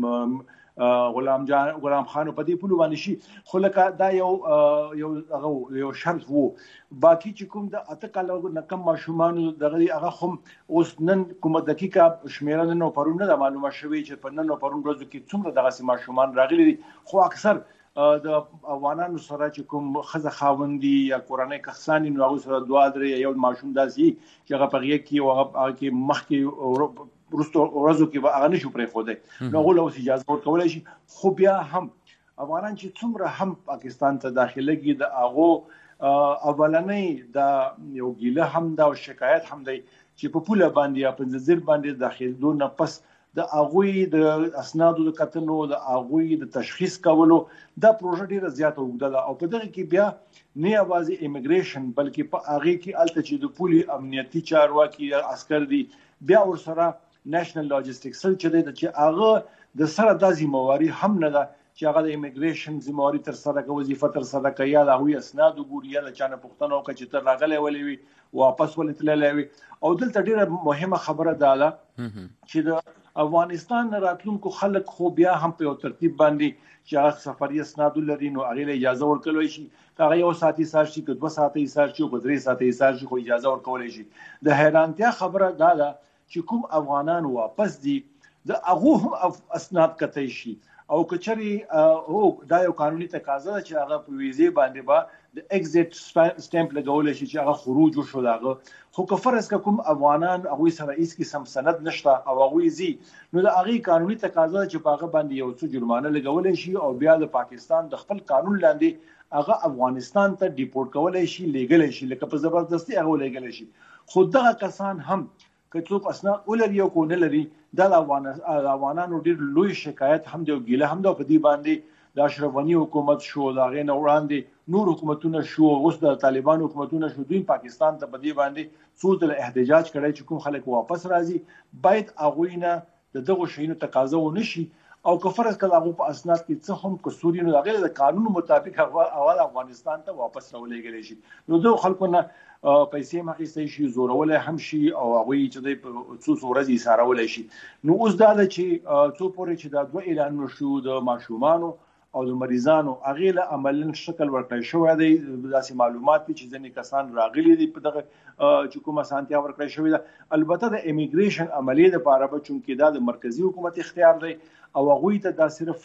E: په غلام جان غلام خان په دې پلو باندې شي خو لکه دا یو یو هغه یو شرط وو باقي چې کوم د اته کال نه کم ماشومان دغه هغه هم اوس نن کومه دقیقه شمیره نن پرونه د معلومه شوی چې په نن پرون ورځو کې څومره دغه ماشومان راغلي خو اکثر د افغانانو سره چې کوم خزه خاوندي یا کورنۍ کسانی نو هغه سره دوا درې یو ماشوم داسي چې هغه په غیږ کې او هغه کې مخ کې ورستو ورځو کې به هغه نشو پرې خوده نو غوښه اوس اجازه ورکولای شي خو بیا هم افغانان چې څومره هم پاکستان ته داخله کیږي د هغه اولنې د یو ګیله هم دا شکایت هم دی چې په پوله باندې یا په ځیر باندې داخل دون پس د هغه د اسنادو د کتنو د هغه د تشخیص کولو دا پروژه ډیره زیاته وګړه او په دغه کې بیا نه یوازې ایمیګریشن بلکې په هغه کې الته چې د پولي امنیتي چارواکي عسكر دي بیا ورسره نېشنل لاجستیکس چې د چې هغه د سره د ذمہواری هم نه ده چې هغه د ایمیګریشن ذمہواری تر سره کوي وظیفه تر سره کوي یا د هغه اسناد ګوري یا د چانه پښتنو کې چې تر راغلي ولې وي واپس ولتللې وي او دلته ډیره مهمه خبره ده چې د افغانستان راتلونکو خلک خو بیا هم په ترتیب باندې چې هغه سفري اسناد لري نو هغه اجازه ورکولای شي هغه یو ساعتي سار شي که دوه ساعتي سار شي او درې ساعتي سار شي خو اجازه ورکولای شي د حیرانتیا خبره ده چې کوم افغانان واپس دي د هغه هم اسناد کته شي او کچري او دا یو قانوني تقاضا ده چې هغه په ویزه باندې با د ایگزیټ سټامپ لګول شي چې هغه خروج وشو داغه خو که فرض کوم افغانان هغه سره هیڅ قسم سند نشته او هغه زی نو د هغه قانوني تقاضا چې په هغه باندې یو څه جرمانه لګول شي او بیا د پاکستان د خپل قانون لاندې هغه افغانستان ته ډیپورټ کولای شي لګل شي لکه په زبردستي هغه لګل شي خو دغه کسان هم که څوک اسناد ولري او کو نه لري د افغانانو ډیر لوی شکایت هم دی او ګیله هم د په دې باندې د اشرف غنی حکومت شو دا غي نه وړاندې نور حکومتونه شو اوس د طالبان حکومتونه شو دوی پاکستان ته په دې باندې څو ځله احتجاج کړی چې کوم خلک واپس راځي باید هغه نه دغه شینو تقاضا ونشي او که فرض کړه هغه په اسناد کې څه هم قصوري نه هغه د قانون مطابق اول افغانستان ته واپس راولېږي شي نو دوه خلکو نه پیسې مخې شي زورول هم شي او هغه چې د څو ورځې سارول شي نو اوس دا چې څو پورې چې دا دوه اعلان شو د ماشومان او د مریضانو هغه له عملاً شکل ورکړی شوی دی داسې معلومات چې ځینې کسان راغلي دي په دغه چې کومه سانتیا ورکړی شوی ده البته د ایمیګریشن عملیې لپاره به چونکې دا د مرکزی حکومت اختیار دی او هغه ته دا صرف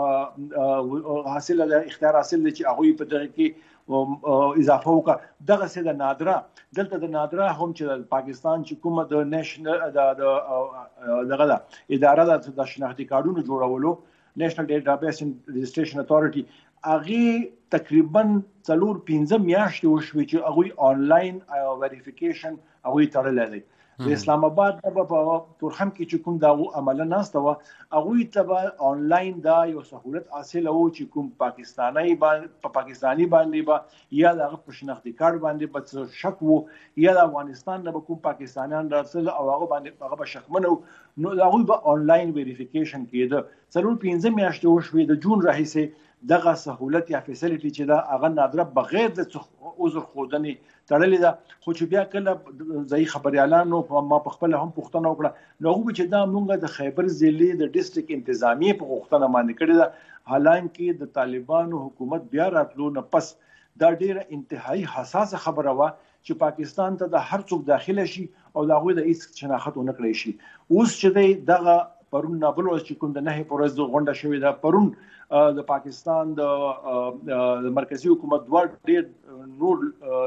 E: حاصل د اختیار حاصل دي چې هغه په دغه کې اضافه وکړه دغه څه د نادره دلته د نادره هم چې پاکستان چې کومه د نېشنل د دغه اداره د شناختی کارتونو جوړولو نېشنل ډیټابیس اینډ رجسټریشن اتھارټي هغه تقریبا څلور پنځه میاشتې وشوي چې هغه آنلاین ویریفیکیشن هغه تړلې دي د اسلام آباد په تورخم کې چې کوم دا عمل نه استوه هغه ته آنلاین دا یو سہولت حاصل او چې کوم پاکستانی باندې پاکستانی باندې با یا د شناختی کارت باندې په شک وو یا د افغانستان نه کوم پاکستانیان راتل او هغه باندې هغه شکمنو نو هغه به آنلاین ویریفیکیشن کېده څلور پنځه میاشتې وشوي د جون راهیسه دغه سہولت یا فیسیلیټي چې دا هغه نادره بغیر د عذر خودنې تړلې ده خو چې بیا کله ځای خبريالانو ما په خپل هم پوښتنه وکړه نو هغه چې دا مونږ د خیبر ضلع د ډیسټریکټ انتظامیه په پوښتنه باندې کړی ده حالانکه د طالبانو حکومت بیا راتلو نه پس دا ډیره انتهایی حساسه خبره و چې پاکستان ته د هر څوک داخله شي او دا غوې د هیڅ شناخت ونه کړی شي اوس چې دغه پرون نابل ورځ چې کوم د نه پرز غونډه شوې ده پرون د پاکستان د مرکزی حکومت دوه ډېر نور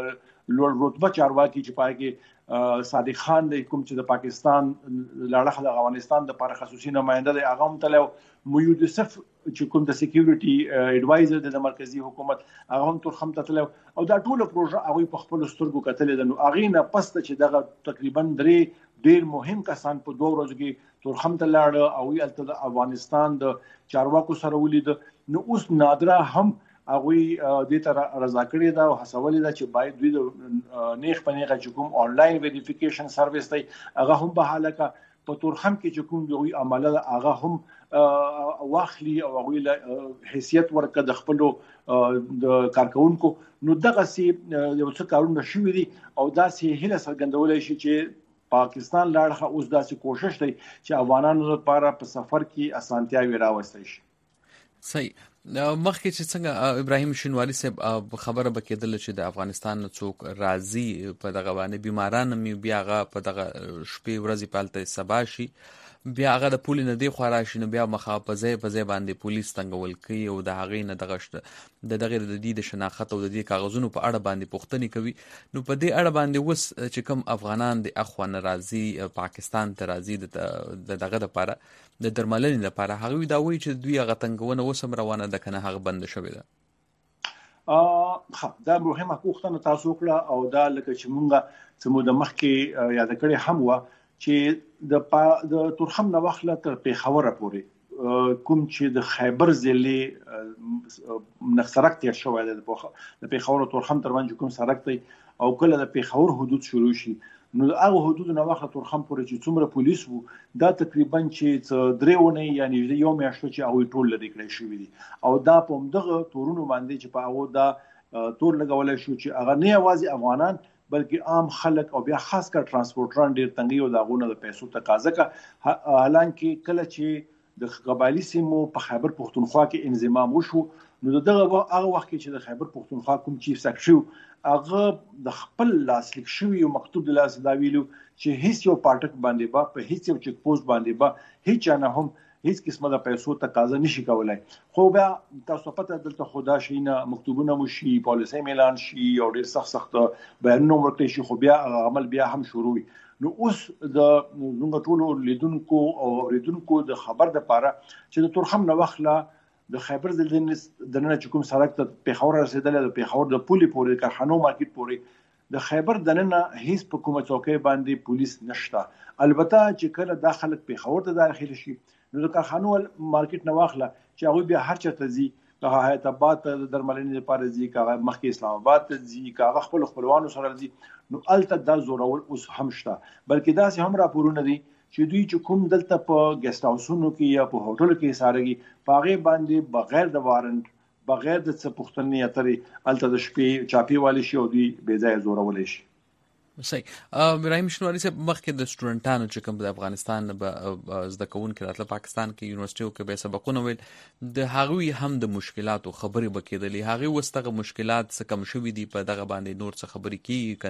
E: لوړ رتبه چارواکي چې پای کې صادق خان د کوم چې د پاکستان لاړه د افغانستان د لپاره خصوصي نماینده دی هغه هم تلو موجود صف چې کوم د سکیورټي ایڈوایزر د مرکزی حکومت هغه هم ترخم تلو او دا ټول پروژه هغه په خپل سترګو کتلې د نو هغه نه پس چې دغه تقریبا درې ډیر مهم کسان په دوه ورځو کې ترخم ته لاړ او یلته د افغانستان د چارواکو سره ولید نو اوس نادره هم هغه د تر رضا کړی دا او حسولې دا چې باید دوی د نیخ پنیغه چې کوم آنلاین ویریفیکیشن سرویس دی هغه هم به حالکه په تورخم کې چې کوم دوی عمله هغه هم واخلي او هغه حیثیت ورکړه د خپل د کارکونکو نو دغه سي یو څه کارونه شوې دي او دا سي هله سرګندولای شي چې پاکستان لاړه اوس داسې کوشش دی چې افغانانو لپاره په سفر کې اسانتیاوي راوستي شي.
A: صحیح. مخکې چې څنګه ابراهیم شینواری صاحب خبره بکیدل چې د افغانستان څوک راضي په دغه باندې بیماران مې بیا غا په دغه شپې ورځې پالته سبا شي بیا هغه د پولی نه دی خو راشي نو بیا مخاپزه په ځای باندې پولیس تنګول کوي او د هغې نه دغه شته د دغه د دې د شناخت او د دې کاغذونو په اړه باندې پوښتنې کوي نو په دې اړه باندې وس چې کوم افغانان د اخوان راضي پاکستان ته راضي د دغه لپاره د درملنې لپاره هغه دا وایي چې دوی هغه تنګونه وسم روانه ده کنه هغه بند شوی ده.
E: ا دا مهمه پوښتنه تاسو کړه او دا لکه چې مونږه سمو د مخ کې یاد کړی هم و چې د د تورخم نو وخت تر پیښور پورې کوم چې د خیبر ضلع نخسرک تیر شوی د پیښور تورخم ترمنځ کوم سرک دی او کله د پیښور حدود شروع شي نو هغه حدود نو وخت تورخم پورې چې څومره پولیس وو دا تقریبا چې درېونه یعنی یو میاشت چې او ټول لري کړی شوی دي او دا په دغه تورونو باندې چې په هغه دا تور لګولای شو چې هغه نه یوازې افغانان بلکې عام خلک او بیا خاص کر ترانسپورټران ډیر تنګي او داغونه د پیسو تقاضا کا حالانکه کله چې د قبایلی سیمو په خیبر پختونخوا کې انضمام وشو نو دغه هغه وخت کې چې د خیبر پختونخوا کوم چیف سیکرټری هغه د خپل لاسلیک شوی او مکتوب د لاس دا ویلو چې هیڅ یو پټک باندې با په هیڅ یو چک پوسټ باندې با هیڅ نه هم هیڅ قسمه د پیسو تقاضا نشي کولای خو بیا تاسو پته دلته خدا شینه مکتوبونه مشي پالیسي اعلان شي او ډیر سخت سخت بیانونه ورکړي شي خو بیا عمل بیا هم شروع وي نو اوس د موږ ټول لیدونکو او ریدونکو د خبر د پاره چې د تورخم نو وخت د خیبر ضلع د نن چې کوم سړک ته پیښور رسیدل د پیښور د پولي پورې کارخانو مارکیټ پورې د خیبر د نن هیڅ په کومه چوکۍ باندې پولیس نشته البته چې کله داخله پیښور ته داخل شي نو د کارخانو مارکیټ نه واخله چې هغه بیا هر چاته ځي هغه حیدرآباد ته د درملنې لپاره ځي هغه مخکې اسلام آباد ته ځي هغه خپل خپلوانو سره ځي نو الته د زورول اوس هم شته بلکې دا سه هم راپورونه دي چې دوی چې کوم دلته په ګیسټ هاوسونو کې یا په هوټل کې سارګي پاغه باندې بغیر د وارنټ بغیر د څه پښتنې اترې الته د شپې چاپی والی شي او دوی بې ځای زورول شي.
A: صحیح. ابراهیم شینواری صاحب مخکې د سټوډنټانو چې کوم د افغانستان به زده کوونکي راتله پاکستان کې یونیورسيټیو کې به سبقونه ویل د هغوی هم د مشکلاتو خبرې بکیدلې هغه وستغه مشکلات څه کم شوي دي په دغه باندې نور څه خبرې کیږي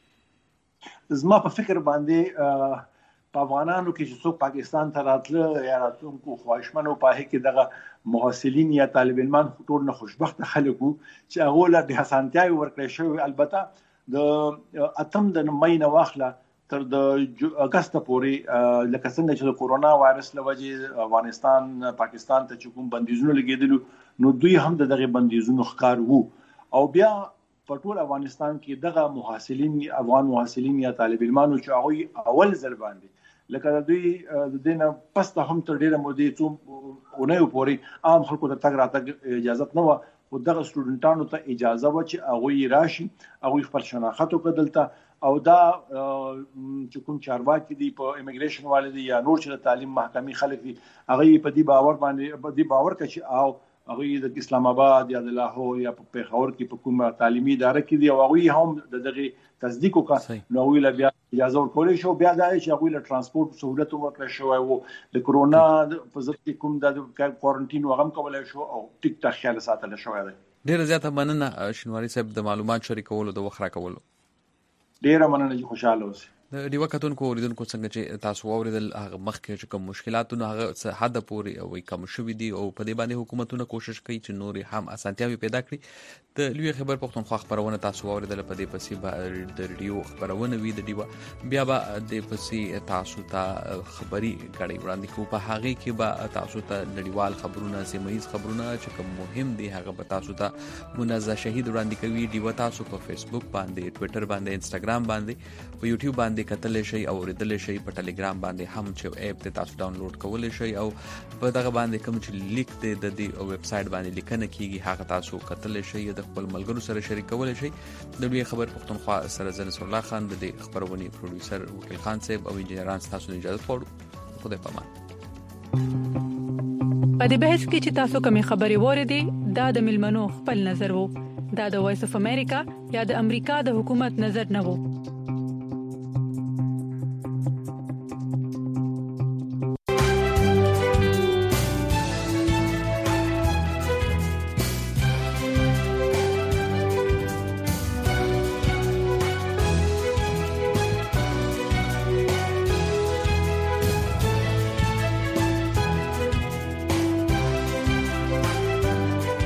A: کنه
E: زما په فکر باندې په افغانانو کې چې څوک پاکستان ته راتله یا راتونکو خواهشمنو په هغه کې دغه محصلین یا طالب علمان ټول نه خوشبخت خلکو چې هغه له د حسانتیاوي ورکړی شوی البته د اتم د مې نه واخله تر د اگست پورې لکه څنګه چې د کورونا وایرس لوجه افغانستان پاکستان ته چې کوم بندیزونه لګیدلو نو دوی هم دغه بندیزونو ښکار وو او بیا په ټول افغانستان کې دغه محصلین افغان محصلین یا طالب علمانو چې هغه اول ځل باندې لکه دوی د دینه پسته هم تر ډیره مودې څو اونۍ پورې عام خلکو ته تګ راتګ اجازه نه و او دغه سټوډنټانو ته اجازه و چې هغه راشي هغه خپل شناخت وکړلته او دا چې کوم چارواکي دي په ایمیګریشن والي یا نور چې تعلیم محکمې خلک دي هغه په دې باور باندې په دې باور کوي او هغه د اسلام آباد یا د لاهور یا په پیښور کې په کومه تعلیمي اداره کې دي او هغه هم دغه تصدیق وکړ نو ویل بیا اجازه ورکول شو بیا دا چې هغه له ترانسپورت سہولت ورکړل شو او د کورونا په ضد کوم د کوارنټین وغم کولای شو او ټیک ټاک خیال ساتل شو دی.
A: ډیر زیاته مننه شینواری صاحب د معلومات شریکولو د وخره کولو.
E: ډیر مننه چې خوشاله اوسئ.
A: د ډیوه کتونکو اوریدونکو څنګه چې تاسو اوریدل هغه مخکې چې کوم مشکلاتونه هغه څه حد پورې او کم شوي دي او په دې باندې حکومتونه کوشش کوي چې نور هم اسانتیاوي پیدا کړي د لوی خبر پښتونخوا خبرونه تاسو اوریدل په دې پسې به د ریډیو خبرونه وي د ډیوه بیا به د پسې تاسو ته خبري غړي وړاندې کوو په هغه کې به تاسو ته نړیوال خبرونه سیمه‌ایز خبرونه چې کوم مهم دي هغه به تاسو ته منزه شهید وړاندې کوي ډیوه تاسو په فیسبوک باندې ټوئیټر باندې انستګرام باندې په یوټیوب باندې کتل شي او ورېدل شي په ټلګرام باندې هم چې اپ ته تاسو ډاونلوډ کولای شئ او په دغه باندې کوم چې لیک دی د دې ویب سټ باندې لیکنه کیږي هغه تاسو کتل شئ د خپل ملګرو سره شریک کولای شئ د لوی خبر پښتونخوا سره زنه الله خان د دې خبرونې پروډوسر وکیل خان صاحب او انجنیران تاسو اجازه غواړو خدای پامان
M: په دې بحث کې چې تاسو کومې خبرې وریدي دا د ملمنو خپل نظر وو دا د وایس اف امریکا یا د امریکا د حکومت نظر نه وو